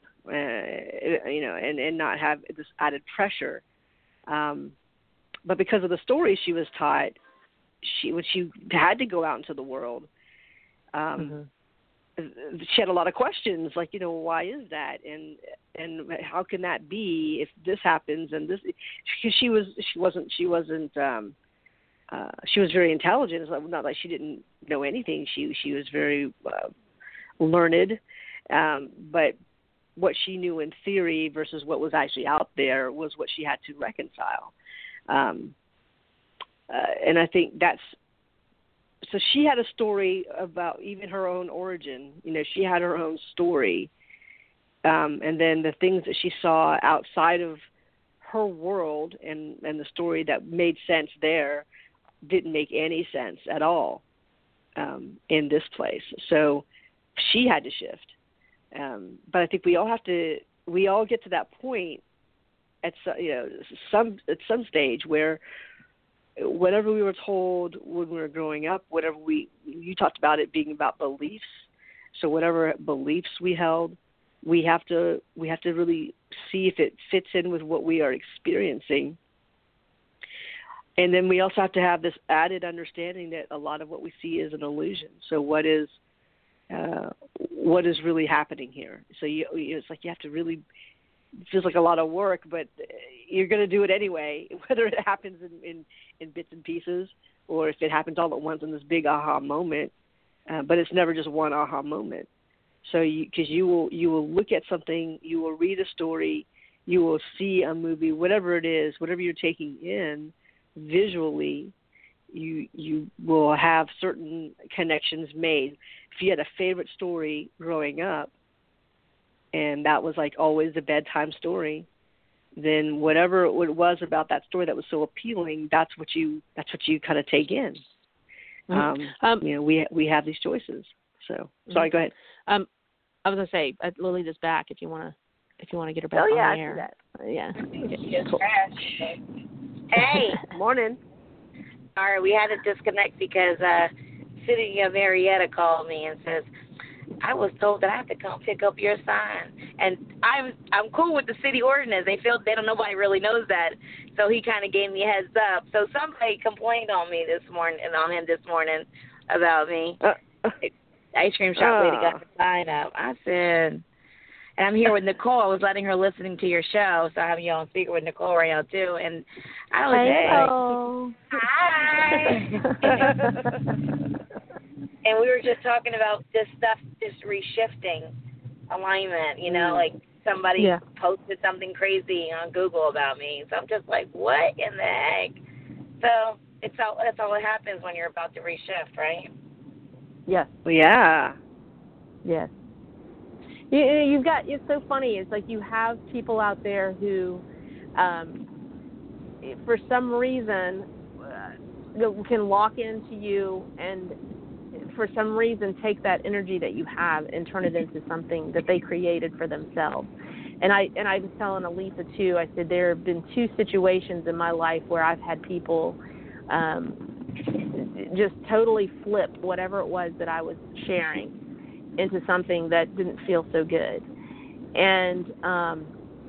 Uh, you know, and, and not have this added pressure. Um, but because of the story she was taught, she when she had to go out into the world, um, mm-hmm. she had a lot of questions, like, you know, why is that, and and how can that be if this happens, and this, because she was she wasn't she wasn't um, uh, she was very intelligent. It's not like she didn't know anything. She she was very uh, learned, um, but what she knew in theory versus what was actually out there was what she had to reconcile. Um, uh, and I think that's, so she had a story about even her own origin. You know, she had her own story. Um, and then the things that she saw outside of her world and, and the story that made sense there didn't make any sense at all um, in this place. So she had to shift. Um, but I think we all have to, we all get to that point at some, you know, some, at some stage where whatever we were told when we were growing up, whatever we, you talked about it being about beliefs. So whatever beliefs we held, we have to, we have to really see if it fits in with what we are experiencing. And then we also have to have this added understanding that a lot of what we see is an illusion. So what is, Uh, what is really happening here? So you, it's like you have to really, it feels like a lot of work, but you're going to do it anyway, whether it happens in, in, in bits and pieces or if it happens all at once in this big aha moment. Uh, but it's never just one aha moment. So you, because you will, you will look at something, you will read a story, you will see a movie, whatever it is, whatever you're taking in visually, you you will have certain connections made. If you had a favorite story growing up, and that was like always a bedtime story, then whatever it was about that story that was so appealing, that's what you that's what you kind of take in. Mm-hmm. Um, um, you know, we we have these choices. So sorry, go ahead. Um, I was gonna say, uh, Lily is back. If you wanna, if you wanna get her back oh, on yeah, the I air. that. Uh, yeah. Okay, cool. Hey, morning. All right, we had to disconnect because uh, City of Marietta called me and says, I was told that I have to come pick up your sign. And I'm I'm cool with the city ordinance. They feel they don't nobody really knows that. So he kind of gave me a heads up. So somebody complained on me this morning and on him this morning about me. Uh, Ice cream shop lady uh, got the sign up. I said, and I'm here with Nicole. I was letting her listening to your show, so I have you on speaker with Nicole right now too. And I was like, hi. And we were just talking about this stuff, just reshifting alignment. You know, like somebody yeah. posted something crazy on Google about me. So I'm just like, what in the heck? So it's all that's all that happens when you're about to reshift, right? Yes. well, yeah. Yes. You, you've got, it's so funny. It's like you have people out there who, um, for some reason, uh, can lock into you and for some reason take that energy that you have and turn it into something that they created for themselves. And I and I was telling Elisa too, I said there have been two situations in my life where I've had people um, just totally flip whatever it was that I was sharing into something that didn't feel so good. And um,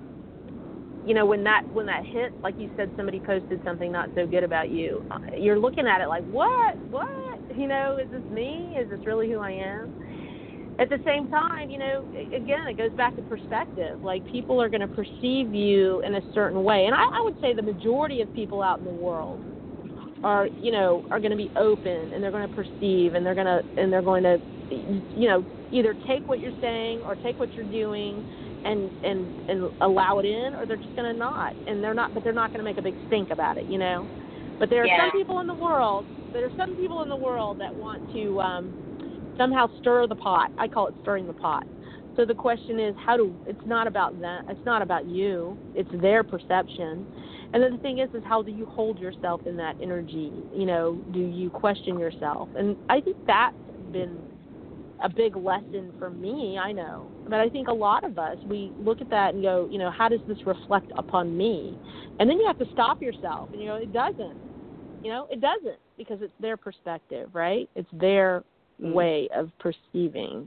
you know, when that when that hit, like you said, somebody posted something not so good about you, you're looking at it like, what? What? You know, is this me? Is this really who I am? At the same time, you know, again, it goes back to perspective. Like, people are going to perceive you in a certain way. And I, I would say the majority of people out in the world are, you know, are going to be open, and they're going to perceive, and they're going to, and they're going to, you know, either take what you're saying or take what you're doing and, and, and allow it in, or they're just going to not. And they're not, but they're not going to make a big stink about it, you know. But there are Yeah. some people in the world, there are some people in the world that want to um, somehow stir the pot. I call it stirring the pot. So the question is, how do, it's not about that, it's not about you, it's their perception. And then the thing is, is how do you hold yourself in that energy? You know, do you question yourself? And I think that's been a big lesson for me, I know. But I think a lot of us, we look at that and go, you know, how does this reflect upon me? And then you have to stop yourself and you go, it doesn't. You know, it doesn't, because it's their perspective, right? It's their mm. way of perceiving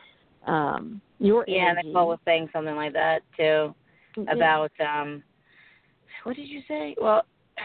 um, your yeah, energy. Nicole was saying something like that, too, about, yeah. um, what did you say? Well,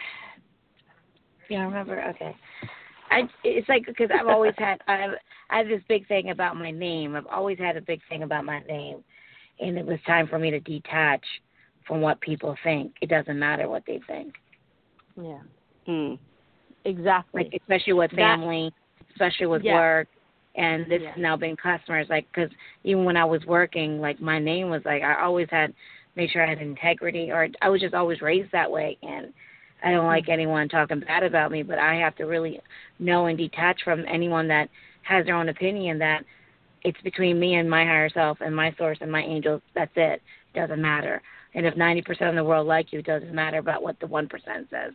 yeah, I remember, okay. I, it's like, because I've always had, I have, I have this big thing about my name. I've always had a big thing about my name. And it was time for me to detach from what people think. It doesn't matter what they think. Yeah. Mm. Exactly. Like, especially with family, that, especially with yeah. work. And this yeah. has now been customers, like, because even when I was working, like, my name was, like, I always had, make sure I had integrity, or I was just always raised that way. And I don't like anyone talking bad about me, but I have to really know and detach from anyone that has their own opinion, that it's between me and my higher self and my source and my angels. That's it. It doesn't matter. And if ninety percent of the world like you, it doesn't matter about what the one percent says.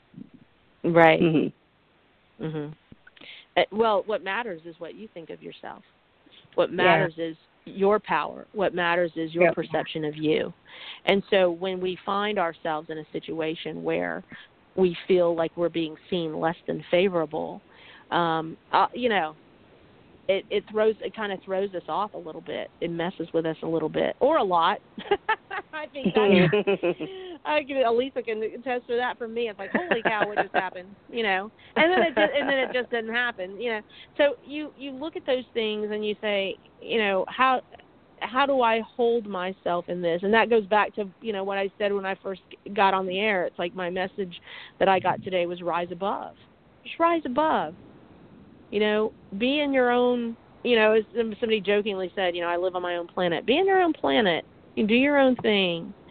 Right. Mm-hmm. Mm-hmm. Uh, well, what matters is what you think of yourself. What matters yeah. is your power. What matters is your yep. perception of you. And so when we find ourselves in a situation where we feel like we're being seen less than favorable, um, uh, you know, it, it throws, it kind of throws us off a little bit. It messes with us a little bit, or a lot. I think that, I can, Elisa can attest to that from me. It's like, holy cow, what just happened? You know, and then it just, and then it just didn't happen. You know, so you you look at those things and you say, you know, how how do I hold myself in this? And that goes back to, you know, what I said when I first got on the air. It's like my message that I got today was rise above. Just rise above. You know, be in your own, you know, as somebody jokingly said, you know, I live on my own planet. Be in your own planet. You do your own thing.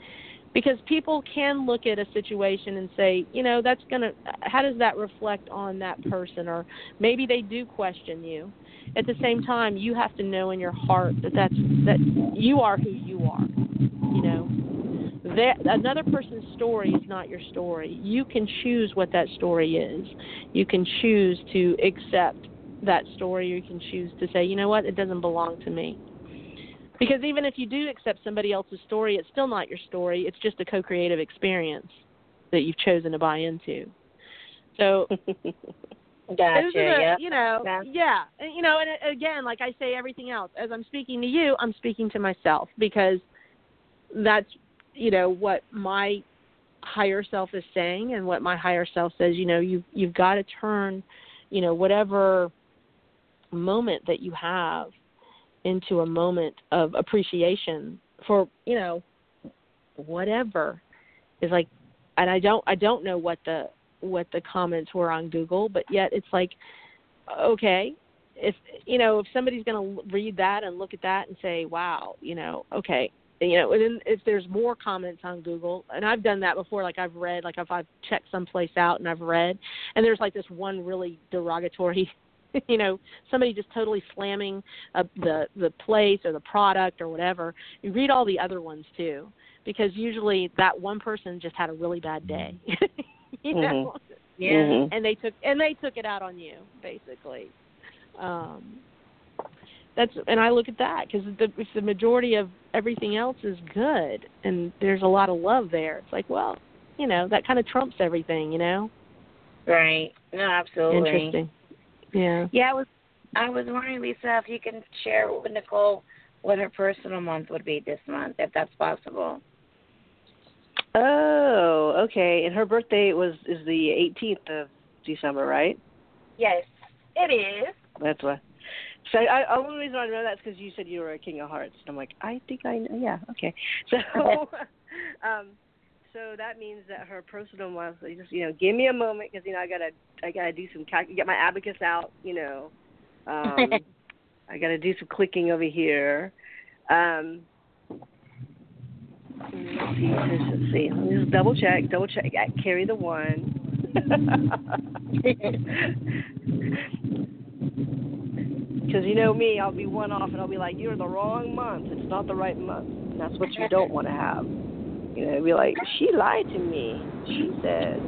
Because people can look at a situation and say, you know, that's going to, how does that reflect on that person? Or maybe they do question you. At the same time, you have to know in your heart that that's, that you are who you are, you know. That, another person's story is not your story. You can choose what that story is. You can choose to accept that story, or you can choose to say, you know what, it doesn't belong to me. Because even if you do accept somebody else's story, it's still not your story. It's just a co-creative experience that you've chosen to buy into. So, gotcha, this is a, yeah. you know, yeah. yeah. And, you know, and again, like I say everything else, as I'm speaking to you, I'm speaking to myself, because that's, you know, what my higher self is saying, and what my higher self says, you know, you've, you've got to turn, you know, whatever moment that you have into a moment of appreciation for, you know, whatever is like, and I don't, I don't know what the, what the comments were on Google, but yet it's like, okay, if, you know, if somebody's going to read that and look at that and say, wow, you know, okay, you know, and then if there's more comments on Google, and I've done that before, like I've read, like if I've checked someplace out and I've read, and there's like this one really derogatory, you know, somebody just totally slamming uh, the the place or the product or whatever. You read all the other ones too, because usually that one person just had a really bad day, you know, mm-hmm. yeah, mm-hmm. and they took and they took it out on you basically. Um, that's and I look at that, because the, if the majority of everything else is good and there's a lot of love there, it's like, well, you know, that kind of trumps everything, you know. Right. No, absolutely. Interesting. Yeah. Yeah, I was I was wondering, Lisa, if you can share with Nicole what her personal month would be this month, if that's possible. Oh, okay. And her birthday was is the eighteenth of December, right? Yes, it is. That's what. So I, I, the only reason I know that is because you said you were a King of Hearts. And I'm like, I think I know. Yeah, okay. So, um, so that means that her personal month. Just you know, give me a moment, because you know I gotta I gotta do some calc- get my abacus out. You know, um, I gotta do some clicking over here. Um, let's see. Let's see. Let me just double check. Double check. I carry the one. Because you know me, I'll be one off and I'll be like, you're the wrong month. It's not the right month. And that's what you don't want to have. You know, be like, she lied to me. She said.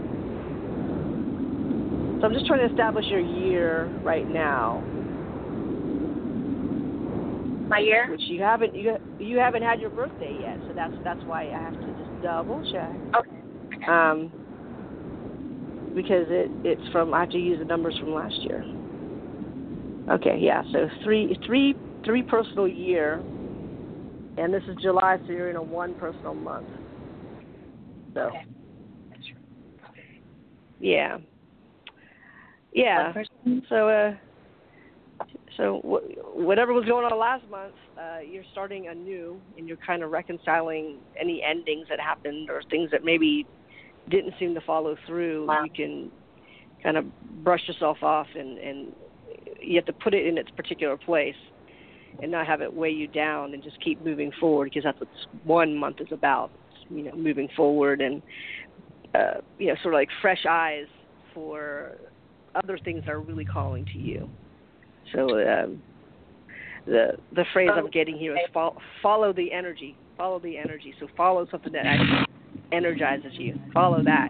So I'm just trying to establish your year right now. My year? Which you haven't you you haven't had your birthday yet, so that's that's why I have to just double check. Okay. Um, because it it's from I have to use the numbers from last year. Okay, yeah. So three three three personal year, and this is July, so you're in a one personal month. So. Okay. Yeah. Yeah. So, uh, so wh- whatever was going on last month, uh, you're starting anew, and you're kind of reconciling any endings that happened or things that maybe didn't seem to follow through. Wow. You can kind of brush yourself off, and, and you have to put it in its particular place and not have it weigh you down, and just keep moving forward, because that's what one month is about. It's, you know, moving forward and uh, you know, sort of like fresh eyes for other things that are really calling to you. So um, the the phrase I'm getting here is follow, follow the energy. Follow the energy. So follow something that actually energizes you. Follow that.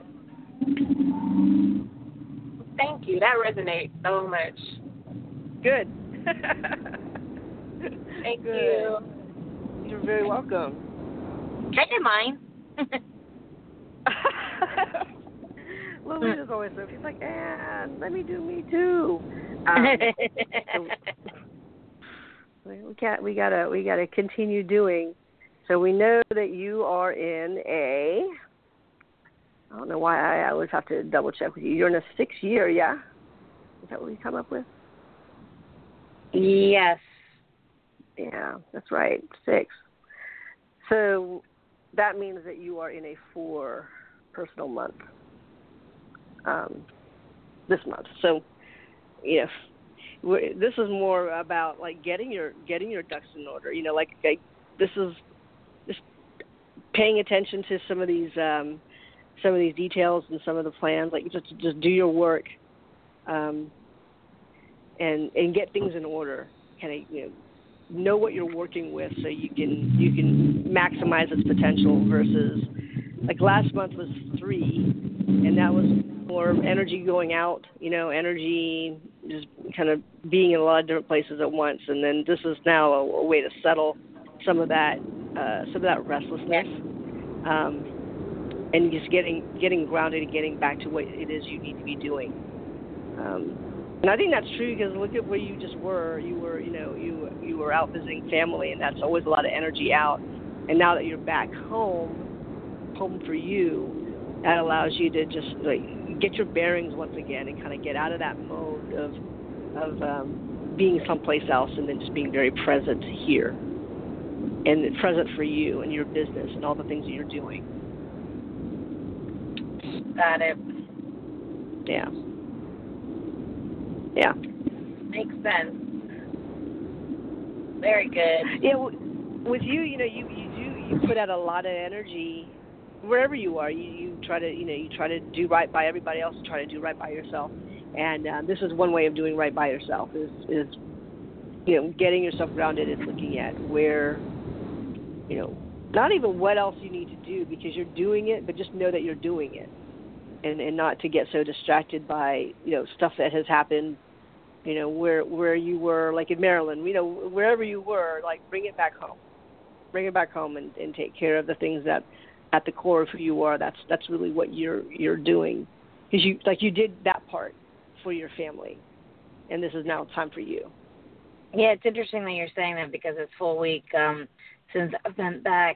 Thank you. That resonates so much. Good. Thank Good. you. You're very welcome. I did mine. Louise is always so. She's like, and let me do me too. Um, so we can't. We gotta. We gotta continue doing. So we know that you are in a. I don't know why I always have to double check with you. You're in a six year, yeah? Is that what we come up with? Yes. Yeah, that's right. Six. So that means that you are in a four personal month. Um, this month. So, yes, we're, this is more about like getting your getting your ducks in order. You know, like, like this is this paying attention to some of these um, some of these details and some of the plans, like just just do your work, um, and and get things in order. Kind of you know know what you're working with, so you can you can maximize its potential. Versus like last month was three, and that was more energy going out. You know, energy just kind of being in a lot of different places at once, and then this is now a, a way to settle some of that uh, some of that restlessness. Um, and just getting getting grounded and getting back to what it is you need to be doing. Um, and I think that's true because look at where you just were. You were, you know, you you were out visiting family, and that's always a lot of energy out. And now that you're back home, home for you, that allows you to just like get your bearings once again and kind of get out of that mode of of um, being someplace else and then just being very present here and present for you and your business and all the things that you're doing. Got it. Yeah. Yeah. Makes sense. Very good. Yeah. Well, with you, you know, you, you do you put out a lot of energy wherever you are. You, you try to you know you try to do right by everybody else. Try to do right by yourself. And um, this is one way of doing right by yourself is is you know getting yourself grounded and looking at where you know not even what else you need to do because you're doing it, but just know that you're doing it. And, and not to get so distracted by, you know, stuff that has happened, you know, where where you were, like in Maryland, you know, wherever you were, like bring it back home. Bring it back home and, and take care of the things that at the core of who you are, that's that's really what you're you're doing. Because you, like you did that part for your family, and this is now time for you. Yeah, it's interesting that you're saying that because it's full week um, since I've been back.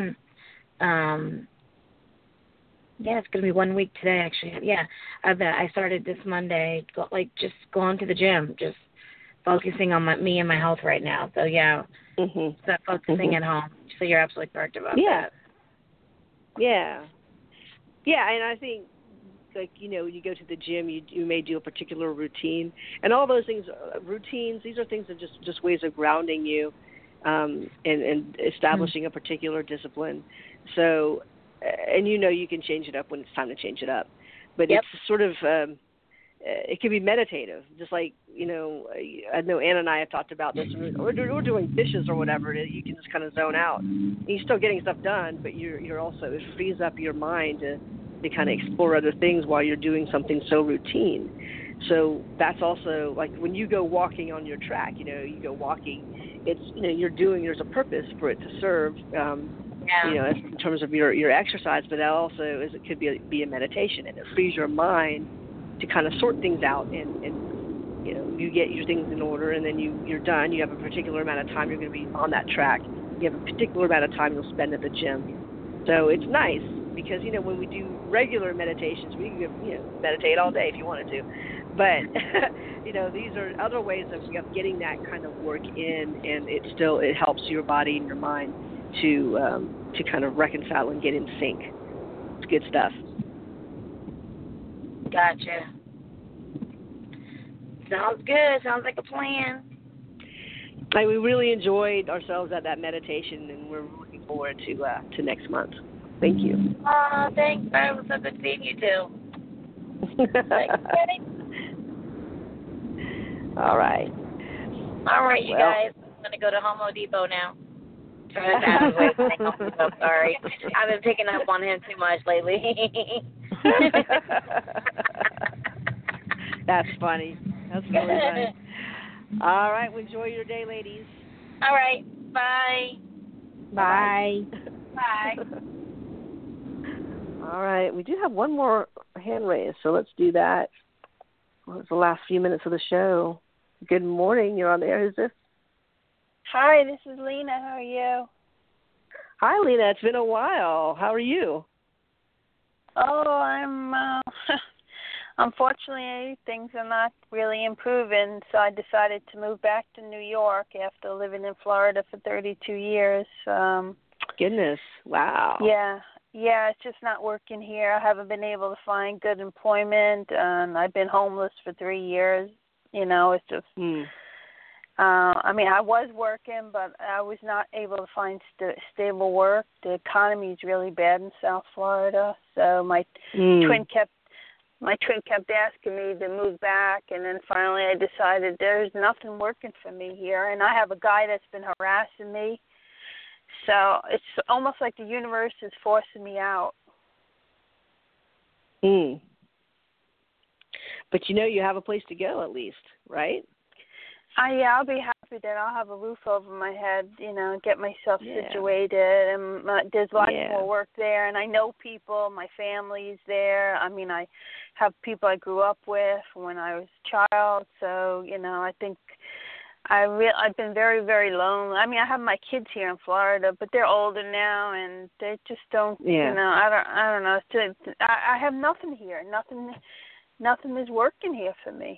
um Yeah, it's going to be one week today, actually. Yeah, I bet I started this Monday, go, like, just going to the gym, just focusing on my, me and my health right now. So, yeah, mm-hmm. start focusing mm-hmm. at home. So you're absolutely correct about yeah. that. Yeah. Yeah, and I think, like, you know, you go to the gym, you you may do a particular routine. And all those things, uh, routines, these are things that just, just ways of grounding you um, and, and establishing mm-hmm. a particular discipline. So, and you know you can change it up when it's time to change it up. But yep. it's sort of, um, it can be meditative. Just like, you know, I know Ann and I have talked about this. We're, we're doing dishes or whatever. You can just kind of zone out. You're still getting stuff done, but you're you're also, it frees up your mind to, to kind of explore other things while you're doing something so routine. So that's also, like when you go walking on your track, you know, you go walking, it's, you know, you're doing, there's a purpose for it to serve, um, Yeah. you know, in terms of your, your exercise, but that also is it could be a, be a meditation, and it frees your mind to kind of sort things out, and, and you know, you get your things in order, and then you, you're done. You have a particular amount of time you're going to be on that track. You have a particular amount of time you'll spend at the gym. So it's nice because, you know, when we do regular meditations, we can, you know, meditate all day if you wanted to. But, you know, these are other ways of, of getting that kind of work in, and it still, it helps your body and your mind to um, to kind of reconcile and get in sync. It's good stuff. Gotcha. Sounds good. Sounds like a plan. Like we really enjoyed ourselves at that meditation, and we're looking forward to uh, to next month. Thank you. Oh, thanks. It was so good seeing you too. All right. All right, you well, guys. I'm going to go to Home Depot now. I'm sorry. I've been picking up on him too much lately. That's funny. That's really funny. All right. Well, enjoy your day, ladies. All right. Bye. Bye. Bye. All right. We do have one more hand raised, so let's do that. Well, it's the last few minutes of the show. Good morning. You're on the air. Who's this? Hi, this is Lena. How are you? Hi, Lena. It's been a while. How are you? Oh, I'm, uh, unfortunately, things are not really improving, so I decided to move back to New York after living in Florida for thirty-two years. Um, Goodness. Wow. Yeah. Yeah, it's just not working here. I haven't been able to find good employment, and I've been homeless for three years. You know, it's just... Mm. Uh, I mean, I was working, but I was not able to find st- stable work. The economy is really bad in South Florida, so my Mm. twin kept my twin kept asking me to move back, and then finally I decided there's nothing working for me here, and I have a guy that's been harassing me. So it's almost like the universe is forcing me out. Mm. But you know you have a place to go at least, right? I yeah, I'll be happy that I'll have a roof over my head, you know, get myself Yeah. situated, and my, there's lots Yeah. more work there, and I know people, my family's there. I mean, I have people I grew up with when I was a child, so you know, I think I re- I've been very, very lonely. I mean, I have my kids here in Florida, but they're older now, and they just don't, Yeah. you know, I don't, I don't know. It's just, I, I have nothing here. Nothing, nothing is working here for me.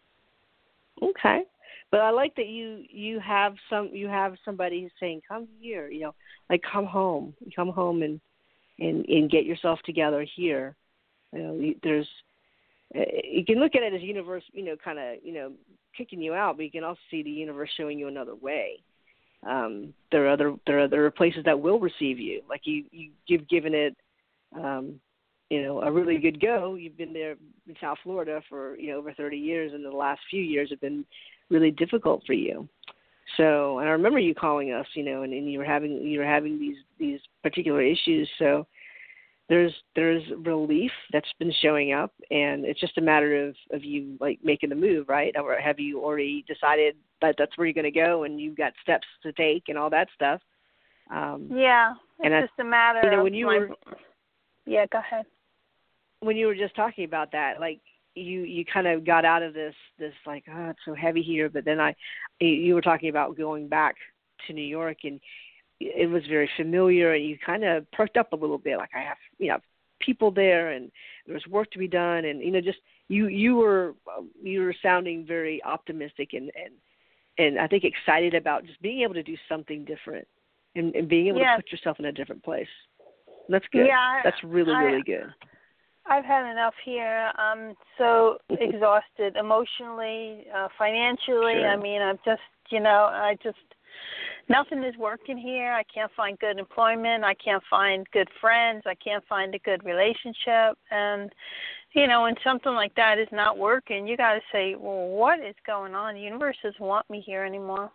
Okay. But I like that you you have some you have somebody who's saying, come here, you know, like come home, come home and and, and get yourself together here. You know, you- there's you can look at it as universe, you know, kind of you know kicking you out, but you can also see the universe showing you another way. Um, there are other there are there are places that will receive you, like you, you you've given it, um, you know, a really good go. You've been there in South Florida for you know over thirty years, and the last few years have been really difficult for you. So, and I remember you calling us, you know, and, and you were having you were having these these particular issues. So there's there's relief that's been showing up, and it's just a matter of, of you like making the move, right? Or have you already decided that that's where you're going to go, and you've got steps to take and all that stuff? Um, Yeah, it's and just I, a matter you know, of when you my. were, Yeah, go ahead. When you were just talking about that, like. You, you kind of got out of this this like oh it's so heavy here, but then I you were talking about going back to New York, and it was very familiar, and you kind of perked up a little bit, like I have you know people there, and there's work to be done, and you know just you you were you were sounding very optimistic and and and I think excited about just being able to do something different and, and being able yes. to put yourself in a different place. That's good. Yeah, that's really I, really good. I've had enough here. I'm so exhausted emotionally, uh, financially. Sure. I mean, I'm just, you know, I just, nothing is working here. I can't find good employment. I can't find good friends. I can't find a good relationship. And, you know, when something like that is not working, you got to say, well, what is going on? The universe doesn't want me here anymore.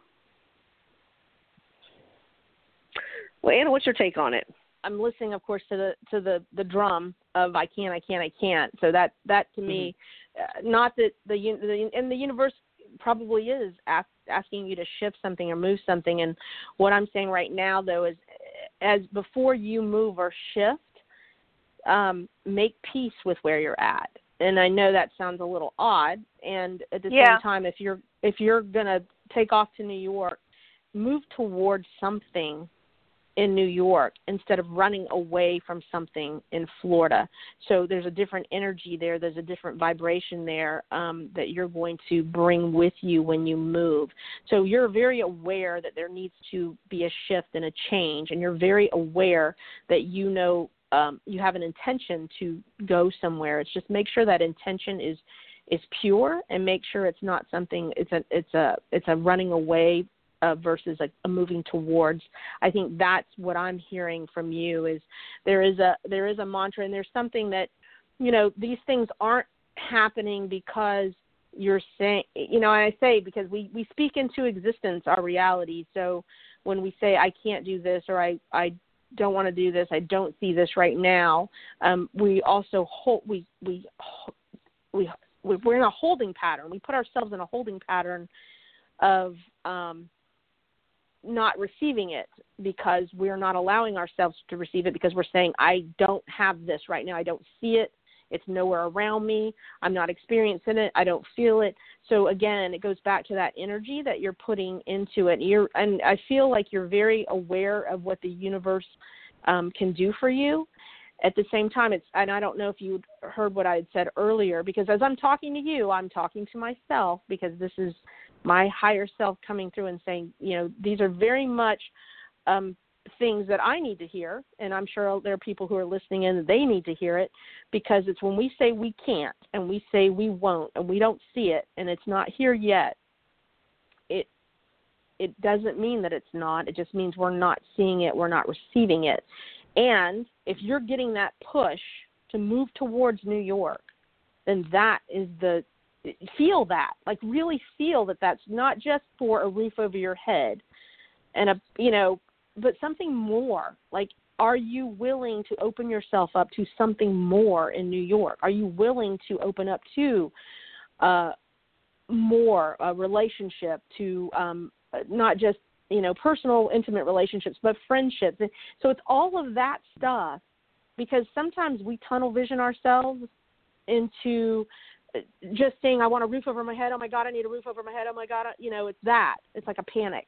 Well, Anna, what's your take on it? I'm listening, of course, to the to the, the drum of I can't, I can't, I can't. So that that to mm-hmm. me, uh, not that the, the and the universe probably is ask, asking you to shift something or move something. And what I'm saying right now, though, is as before you move or shift, um, make peace with where you're at. And I know that sounds a little odd. And at the yeah. same time, if you're if you're gonna take off to New York, move towards something in New York instead of running away from something in Florida. So there's a different energy there. There's a different vibration there um, that you're going to bring with you when you move. So you're very aware that there needs to be a shift and a change, and you're very aware that you know um, you have an intention to go somewhere. It's just make sure that intention is is pure, and make sure it's not something. It's a it's a it's a running away. Uh, versus a, a moving towards. I think that's what I'm hearing from you is there is a there is a mantra, and there's something that, you know, these things aren't happening because you're saying, you know, and I say because we, we speak into existence our reality. So when we say I can't do this, or I, I don't want to do this, I don't see this right now, um, we also hold, we, we, we, we're in a holding pattern. We put ourselves in a holding pattern of, um, not receiving it because we're not allowing ourselves to receive it because we're saying, I don't have this right now. I don't see it. It's nowhere around me. I'm not experiencing it. I don't feel it. So again, it goes back to that energy that you're putting into it. You're, and I feel like you're very aware of what the universe um, can do for you. At the same time, it's, and I don't know if you heard what I had said earlier, because as I'm talking to you, I'm talking to myself, because this is my higher self coming through and saying, you know, these are very much um, things that I need to hear, and I'm sure there are people who are listening in that they need to hear it, because it's when we say we can't and we say we won't and we don't see it and it's not here yet, it it doesn't mean that it's not. It just means we're not seeing it. We're not receiving it. And if you're getting that push to move towards New York, then that is the, feel that, like really feel that that's not just for a roof over your head and a, you know, but something more. Like, are you willing to open yourself up to something more in New York? Are you willing to open up to uh, more a relationship, to um, not just, you know, personal, intimate relationships, but friendships? So it's all of that stuff, because sometimes we tunnel vision ourselves into just saying, I want a roof over my head. Oh, my God, I need a roof over my head. Oh, my God. You know, it's that. It's like a panic.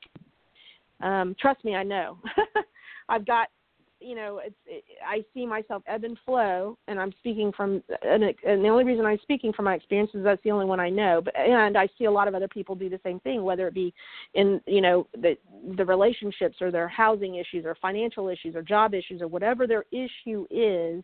Um, trust me, I know. I've got, you know, it's, it, I see myself ebb and flow, and I'm speaking from, and, it, and the only reason I'm speaking from my experience is that's the only one I know. But and I see a lot of other people do the same thing, whether it be in, you know, the the relationships or their housing issues or financial issues or job issues or whatever their issue is.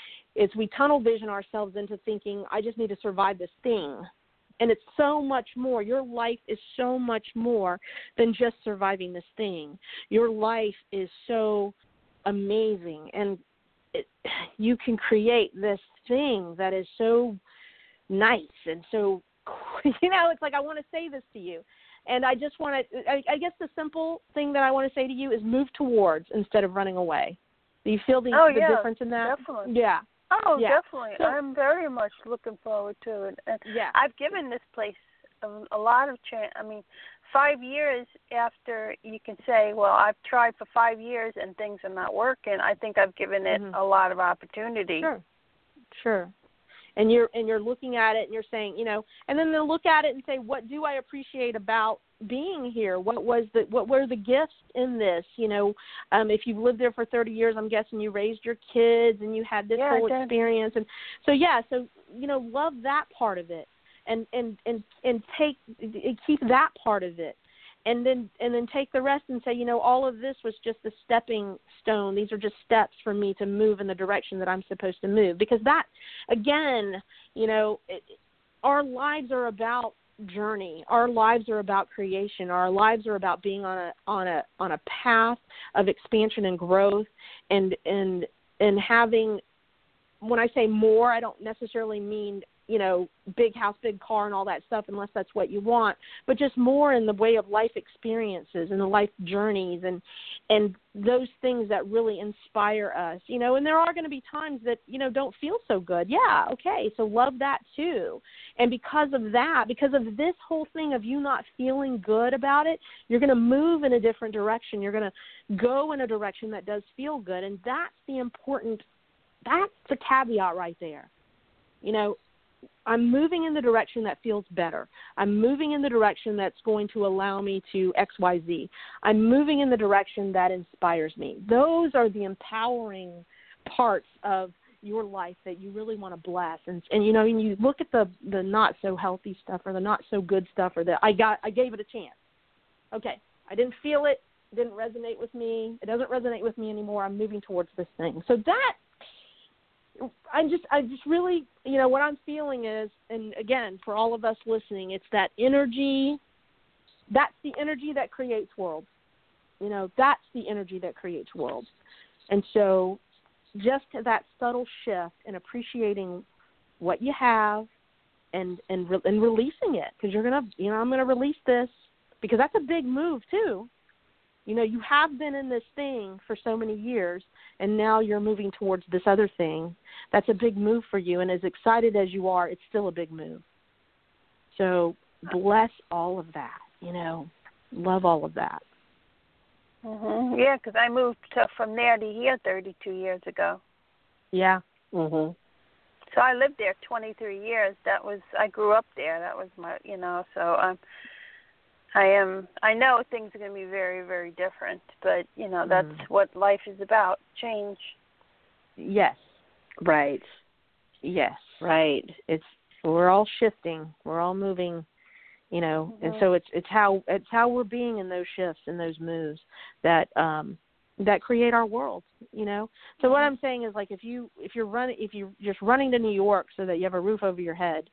Is we tunnel vision ourselves into thinking, I just need to survive this thing. And it's so much more. Your life is so much more than just surviving this thing. Your life is so amazing, and it, you can create this thing that is so nice and so, you know, it's like I want to say this to you. And I just want to, I, I guess the simple thing that I want to say to you is move towards instead of running away. Do you feel the, oh, the yeah, difference in that? Definitely. Yeah. Oh, yeah. definitely. So, I'm very much looking forward to it. And yeah. I've given this place a, a lot of chance. I mean, five years after you can say, well, I've tried for five years and things are not working, I think I've given it mm-hmm. a lot of opportunity. Sure. Sure. And you're and you're looking at it and you're saying, you know, and then they'll look at it and say, what do I appreciate about being here? What was the what were the gifts in this? You know, um, if you've lived there for thirty years, I'm guessing you raised your kids and you had this yeah, whole experience. And so yeah, so you know, love that part of it, and and and and take keep that part of it. And then and then take the rest and say, you know, all of this was just a stepping stone. These are just steps for me to move in the direction that I'm supposed to move. Because that, again, you know, it, our lives are about journey. Our lives are about creation. Our lives are about being on a on a on a path of expansion and growth, and and and having. When I say more, I don't necessarily mean, you know, big house, big car and all that stuff, unless that's what you want, but just more in the way of life experiences and the life journeys and and those things that really inspire us, you know. And there are going to be times that, you know, don't feel so good. Yeah, okay, so love that too. And because of that, because of this whole thing of you not feeling good about it, you're going to move in a different direction. You're going to go in a direction that does feel good, and that's the important, that's the caveat right there. You know, I'm moving in the direction that feels better. I'm moving in the direction that's going to allow me to X Y Z. I'm moving in the direction that inspires me. Those are the empowering parts of your life that you really want to bless. And, and you know, and you look at the, the not so healthy stuff or the not so good stuff, or the I got I gave it a chance. Okay, I didn't feel it. It didn't resonate with me. It doesn't resonate with me anymore. I'm moving towards this thing. So that, I just, I just really, you know, what I'm feeling is, and again, for all of us listening, it's that energy, that's the energy that creates worlds. You know, that's the energy that creates worlds. And so just that subtle shift in appreciating what you have and, and, re- and releasing it, because you're going to, you know, I'm going to release this, because that's a big move too. You know, you have been in this thing for so many years, and now you're moving towards this other thing. That's a big move for you, and as excited as you are, it's still a big move. So bless all of that, you know, love all of that. Mm-hmm. Yeah, because I moved to, from there to here thirty-two years ago. Yeah. Mhm. So I lived there twenty-three years. That was, I grew up there. That was my, you know, so um. I am. I know things are going to be very, very different, but you know that's mm. what life is about: change. Yes. Right. Yes. Right. It's we're all shifting. We're all moving. You know, mm-hmm. and so it's it's how it's how we're being in those shifts and those moves that um, that create our world. You know. So mm-hmm. what I'm saying is, like, if you if you're running if you're just running to New York so that you have a roof over your head,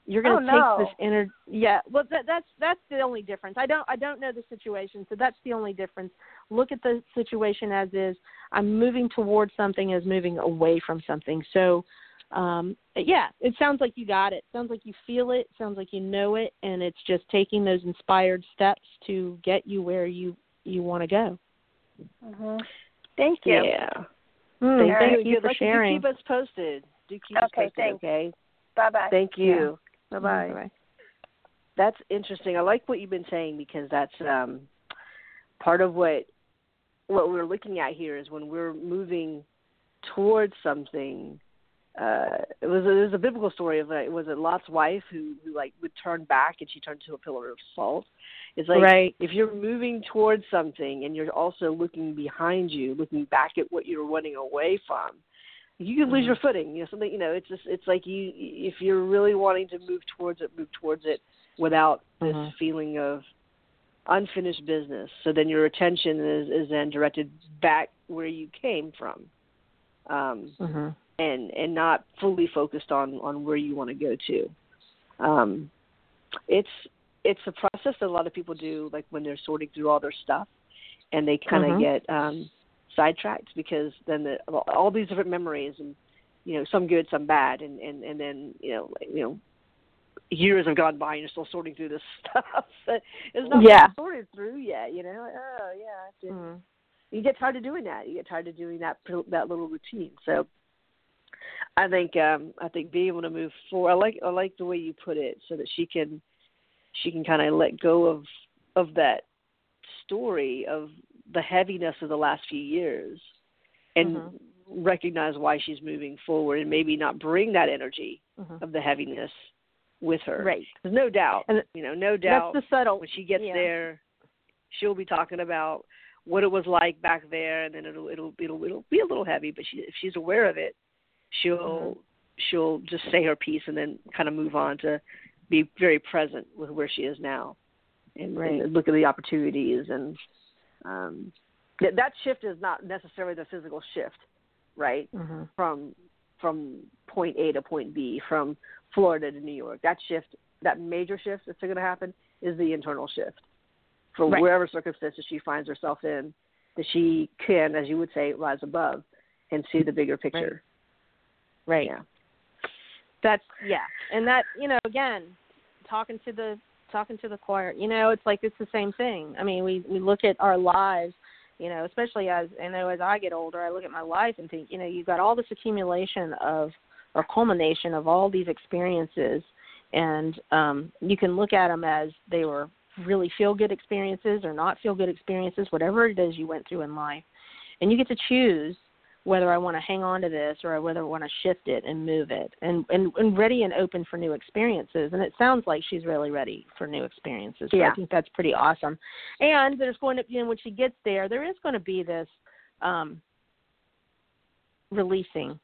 You're going to oh, take no. this energy. Yeah, well, that, that's that's the only difference. I don't I don't know the situation, so that's the only difference. Look at the situation as is. I'm moving towards something as moving away from something. So, um, yeah, it sounds like you got it. Sounds like you feel it. Sounds like you know it, and it's just taking those inspired steps to get you where you, you want to go. Mm-hmm. Thank you. Yeah. Mm, Thank thank you. you Good for luck. sharing. Do keep us posted. Do keep us Okay, posted, thanks. okay? Bye-bye. Thank you. Yeah. Bye-bye. Bye-bye. That's interesting. I like what you've been saying because that's um, part of what what we're looking at here is when we're moving towards something. Uh, it was a, it was a biblical story of like, was it Lot's wife who, who like would turn back and she turned to a pillar of salt. It's like right. if you're moving towards something and you're also looking behind you, looking back at what you're running away from, you could lose mm-hmm. your footing. You know, something. You know, it's just it's like you if you're really wanting to move towards it, move towards it without this mm-hmm. feeling of unfinished business. So then your attention is, is then directed back where you came from. Um, Mm-hmm. and and not fully focused on, on where you want to go to. Um, it's it's a process that a lot of people do, like when they're sorting through all their stuff, and they kind of mm-hmm. get um, sidetracked because then the, all these different memories, and you know, some good, some bad, and, and, and then you know, like, you know, years have gone by and you're still sorting through this stuff. It's not yeah. sorted through yet, you know. Like, oh yeah, I have to. Mm-hmm. You get tired of doing that. You get tired of doing that that little routine. So. I think um, I think being able to move forward. I like I like the way you put it, so that she can she can kind of let go of of that story of the heaviness of the last few years, and mm-hmm. recognize why she's moving forward, and maybe not bring that energy mm-hmm. of the heaviness with her. Right. There's no doubt, and you know, no doubt. That's the subtle. When she gets yeah. there, she'll be talking about what it was like back there, and then it'll it'll it'll it'll be a little heavy, but she, if she's aware of it, she'll mm-hmm. she'll just say her piece and then kind of move on to be very present with where she is now, and, right. and look at the opportunities. And um, th- that shift is not necessarily the physical shift, right? Mm-hmm. From from point A to point B, from Florida to New York. That shift, that major shift that's going to happen, is the internal shift. From right. wherever circumstances she finds herself in, that she can, as you would say, rise above and see the bigger picture. Right. Right. Yeah. That's yeah, and that you know again, talking to the talking to the choir, you know, it's like it's the same thing. I mean, we we look at our lives, you know, especially as I know as I get older, I look at my life and think, you know, you've got all this accumulation of or culmination of all these experiences, and um, you can look at them as they were really feel good experiences or not feel good experiences, whatever it is you went through in life, and you get to choose whether I want to hang on to this or whether I want to shift it and move it, and, and, and ready and open for new experiences. And it sounds like she's really ready for new experiences. So yeah. I think that's pretty awesome. And there's going to, you know, when she gets there, there is going to be this um, releasing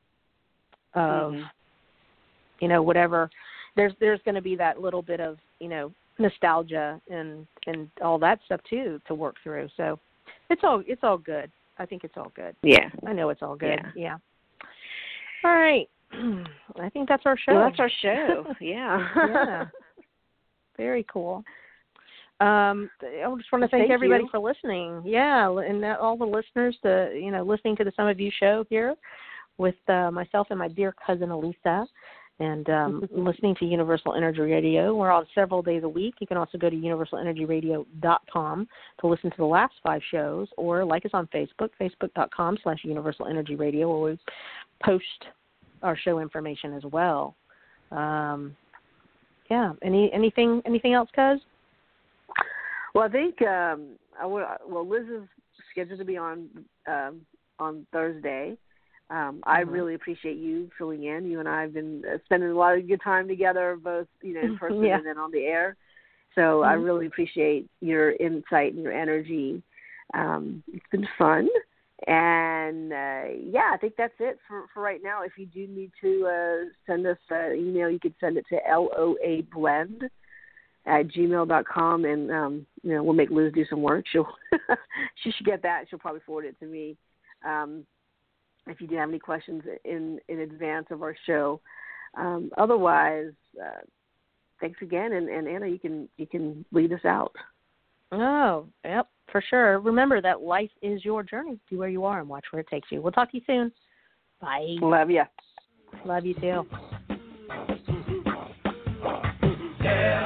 of, mm-hmm. you know, whatever. There's there's going to be that little bit of, you know, nostalgia and, and all that stuff too to work through. So it's all it's all good. I think it's all good. Yeah. I know it's all good. Yeah. yeah. All right. I think that's our show. Well, that's our show. Yeah. yeah. Very cool. Um, I just want to thank, thank everybody you. for listening. Yeah, and all the listeners to, you know, listening to the Some of You show here with uh, myself and my dear cousin Elisa. And um, listening to Universal Energy Radio. We're on several days a week. You can also go to universal energy radio dot com to listen to the last five shows, or like us on Facebook, facebook dot com slash universal energy radio, where we post our show information as well. Um, yeah. Any anything anything else, Cuz? Well, I think um, I would, well, Liz is scheduled to be on um, on Thursday. Um, I mm-hmm. really appreciate you filling in. You and I have been uh, spending a lot of good time together, both you know in person yeah. and then on the air. So mm-hmm. I really appreciate your insight and your energy. Um, it's been fun, and uh, yeah, I think that's it for, for right now. If you do need to uh, send us an email, you can send it to loablend at gmail dot com, and um, you know we'll make Liz do some work. She'll she should get that. She'll probably forward it to me. Um, if you do have any questions in, in advance of our show. Um, otherwise, uh, thanks again, and, and Anna, you can you can lead us out. Oh, yep, for sure. Remember that life is your journey. Be where you are and watch where it takes you. We'll talk to you soon. Bye. Love ya. Love you too. Yeah.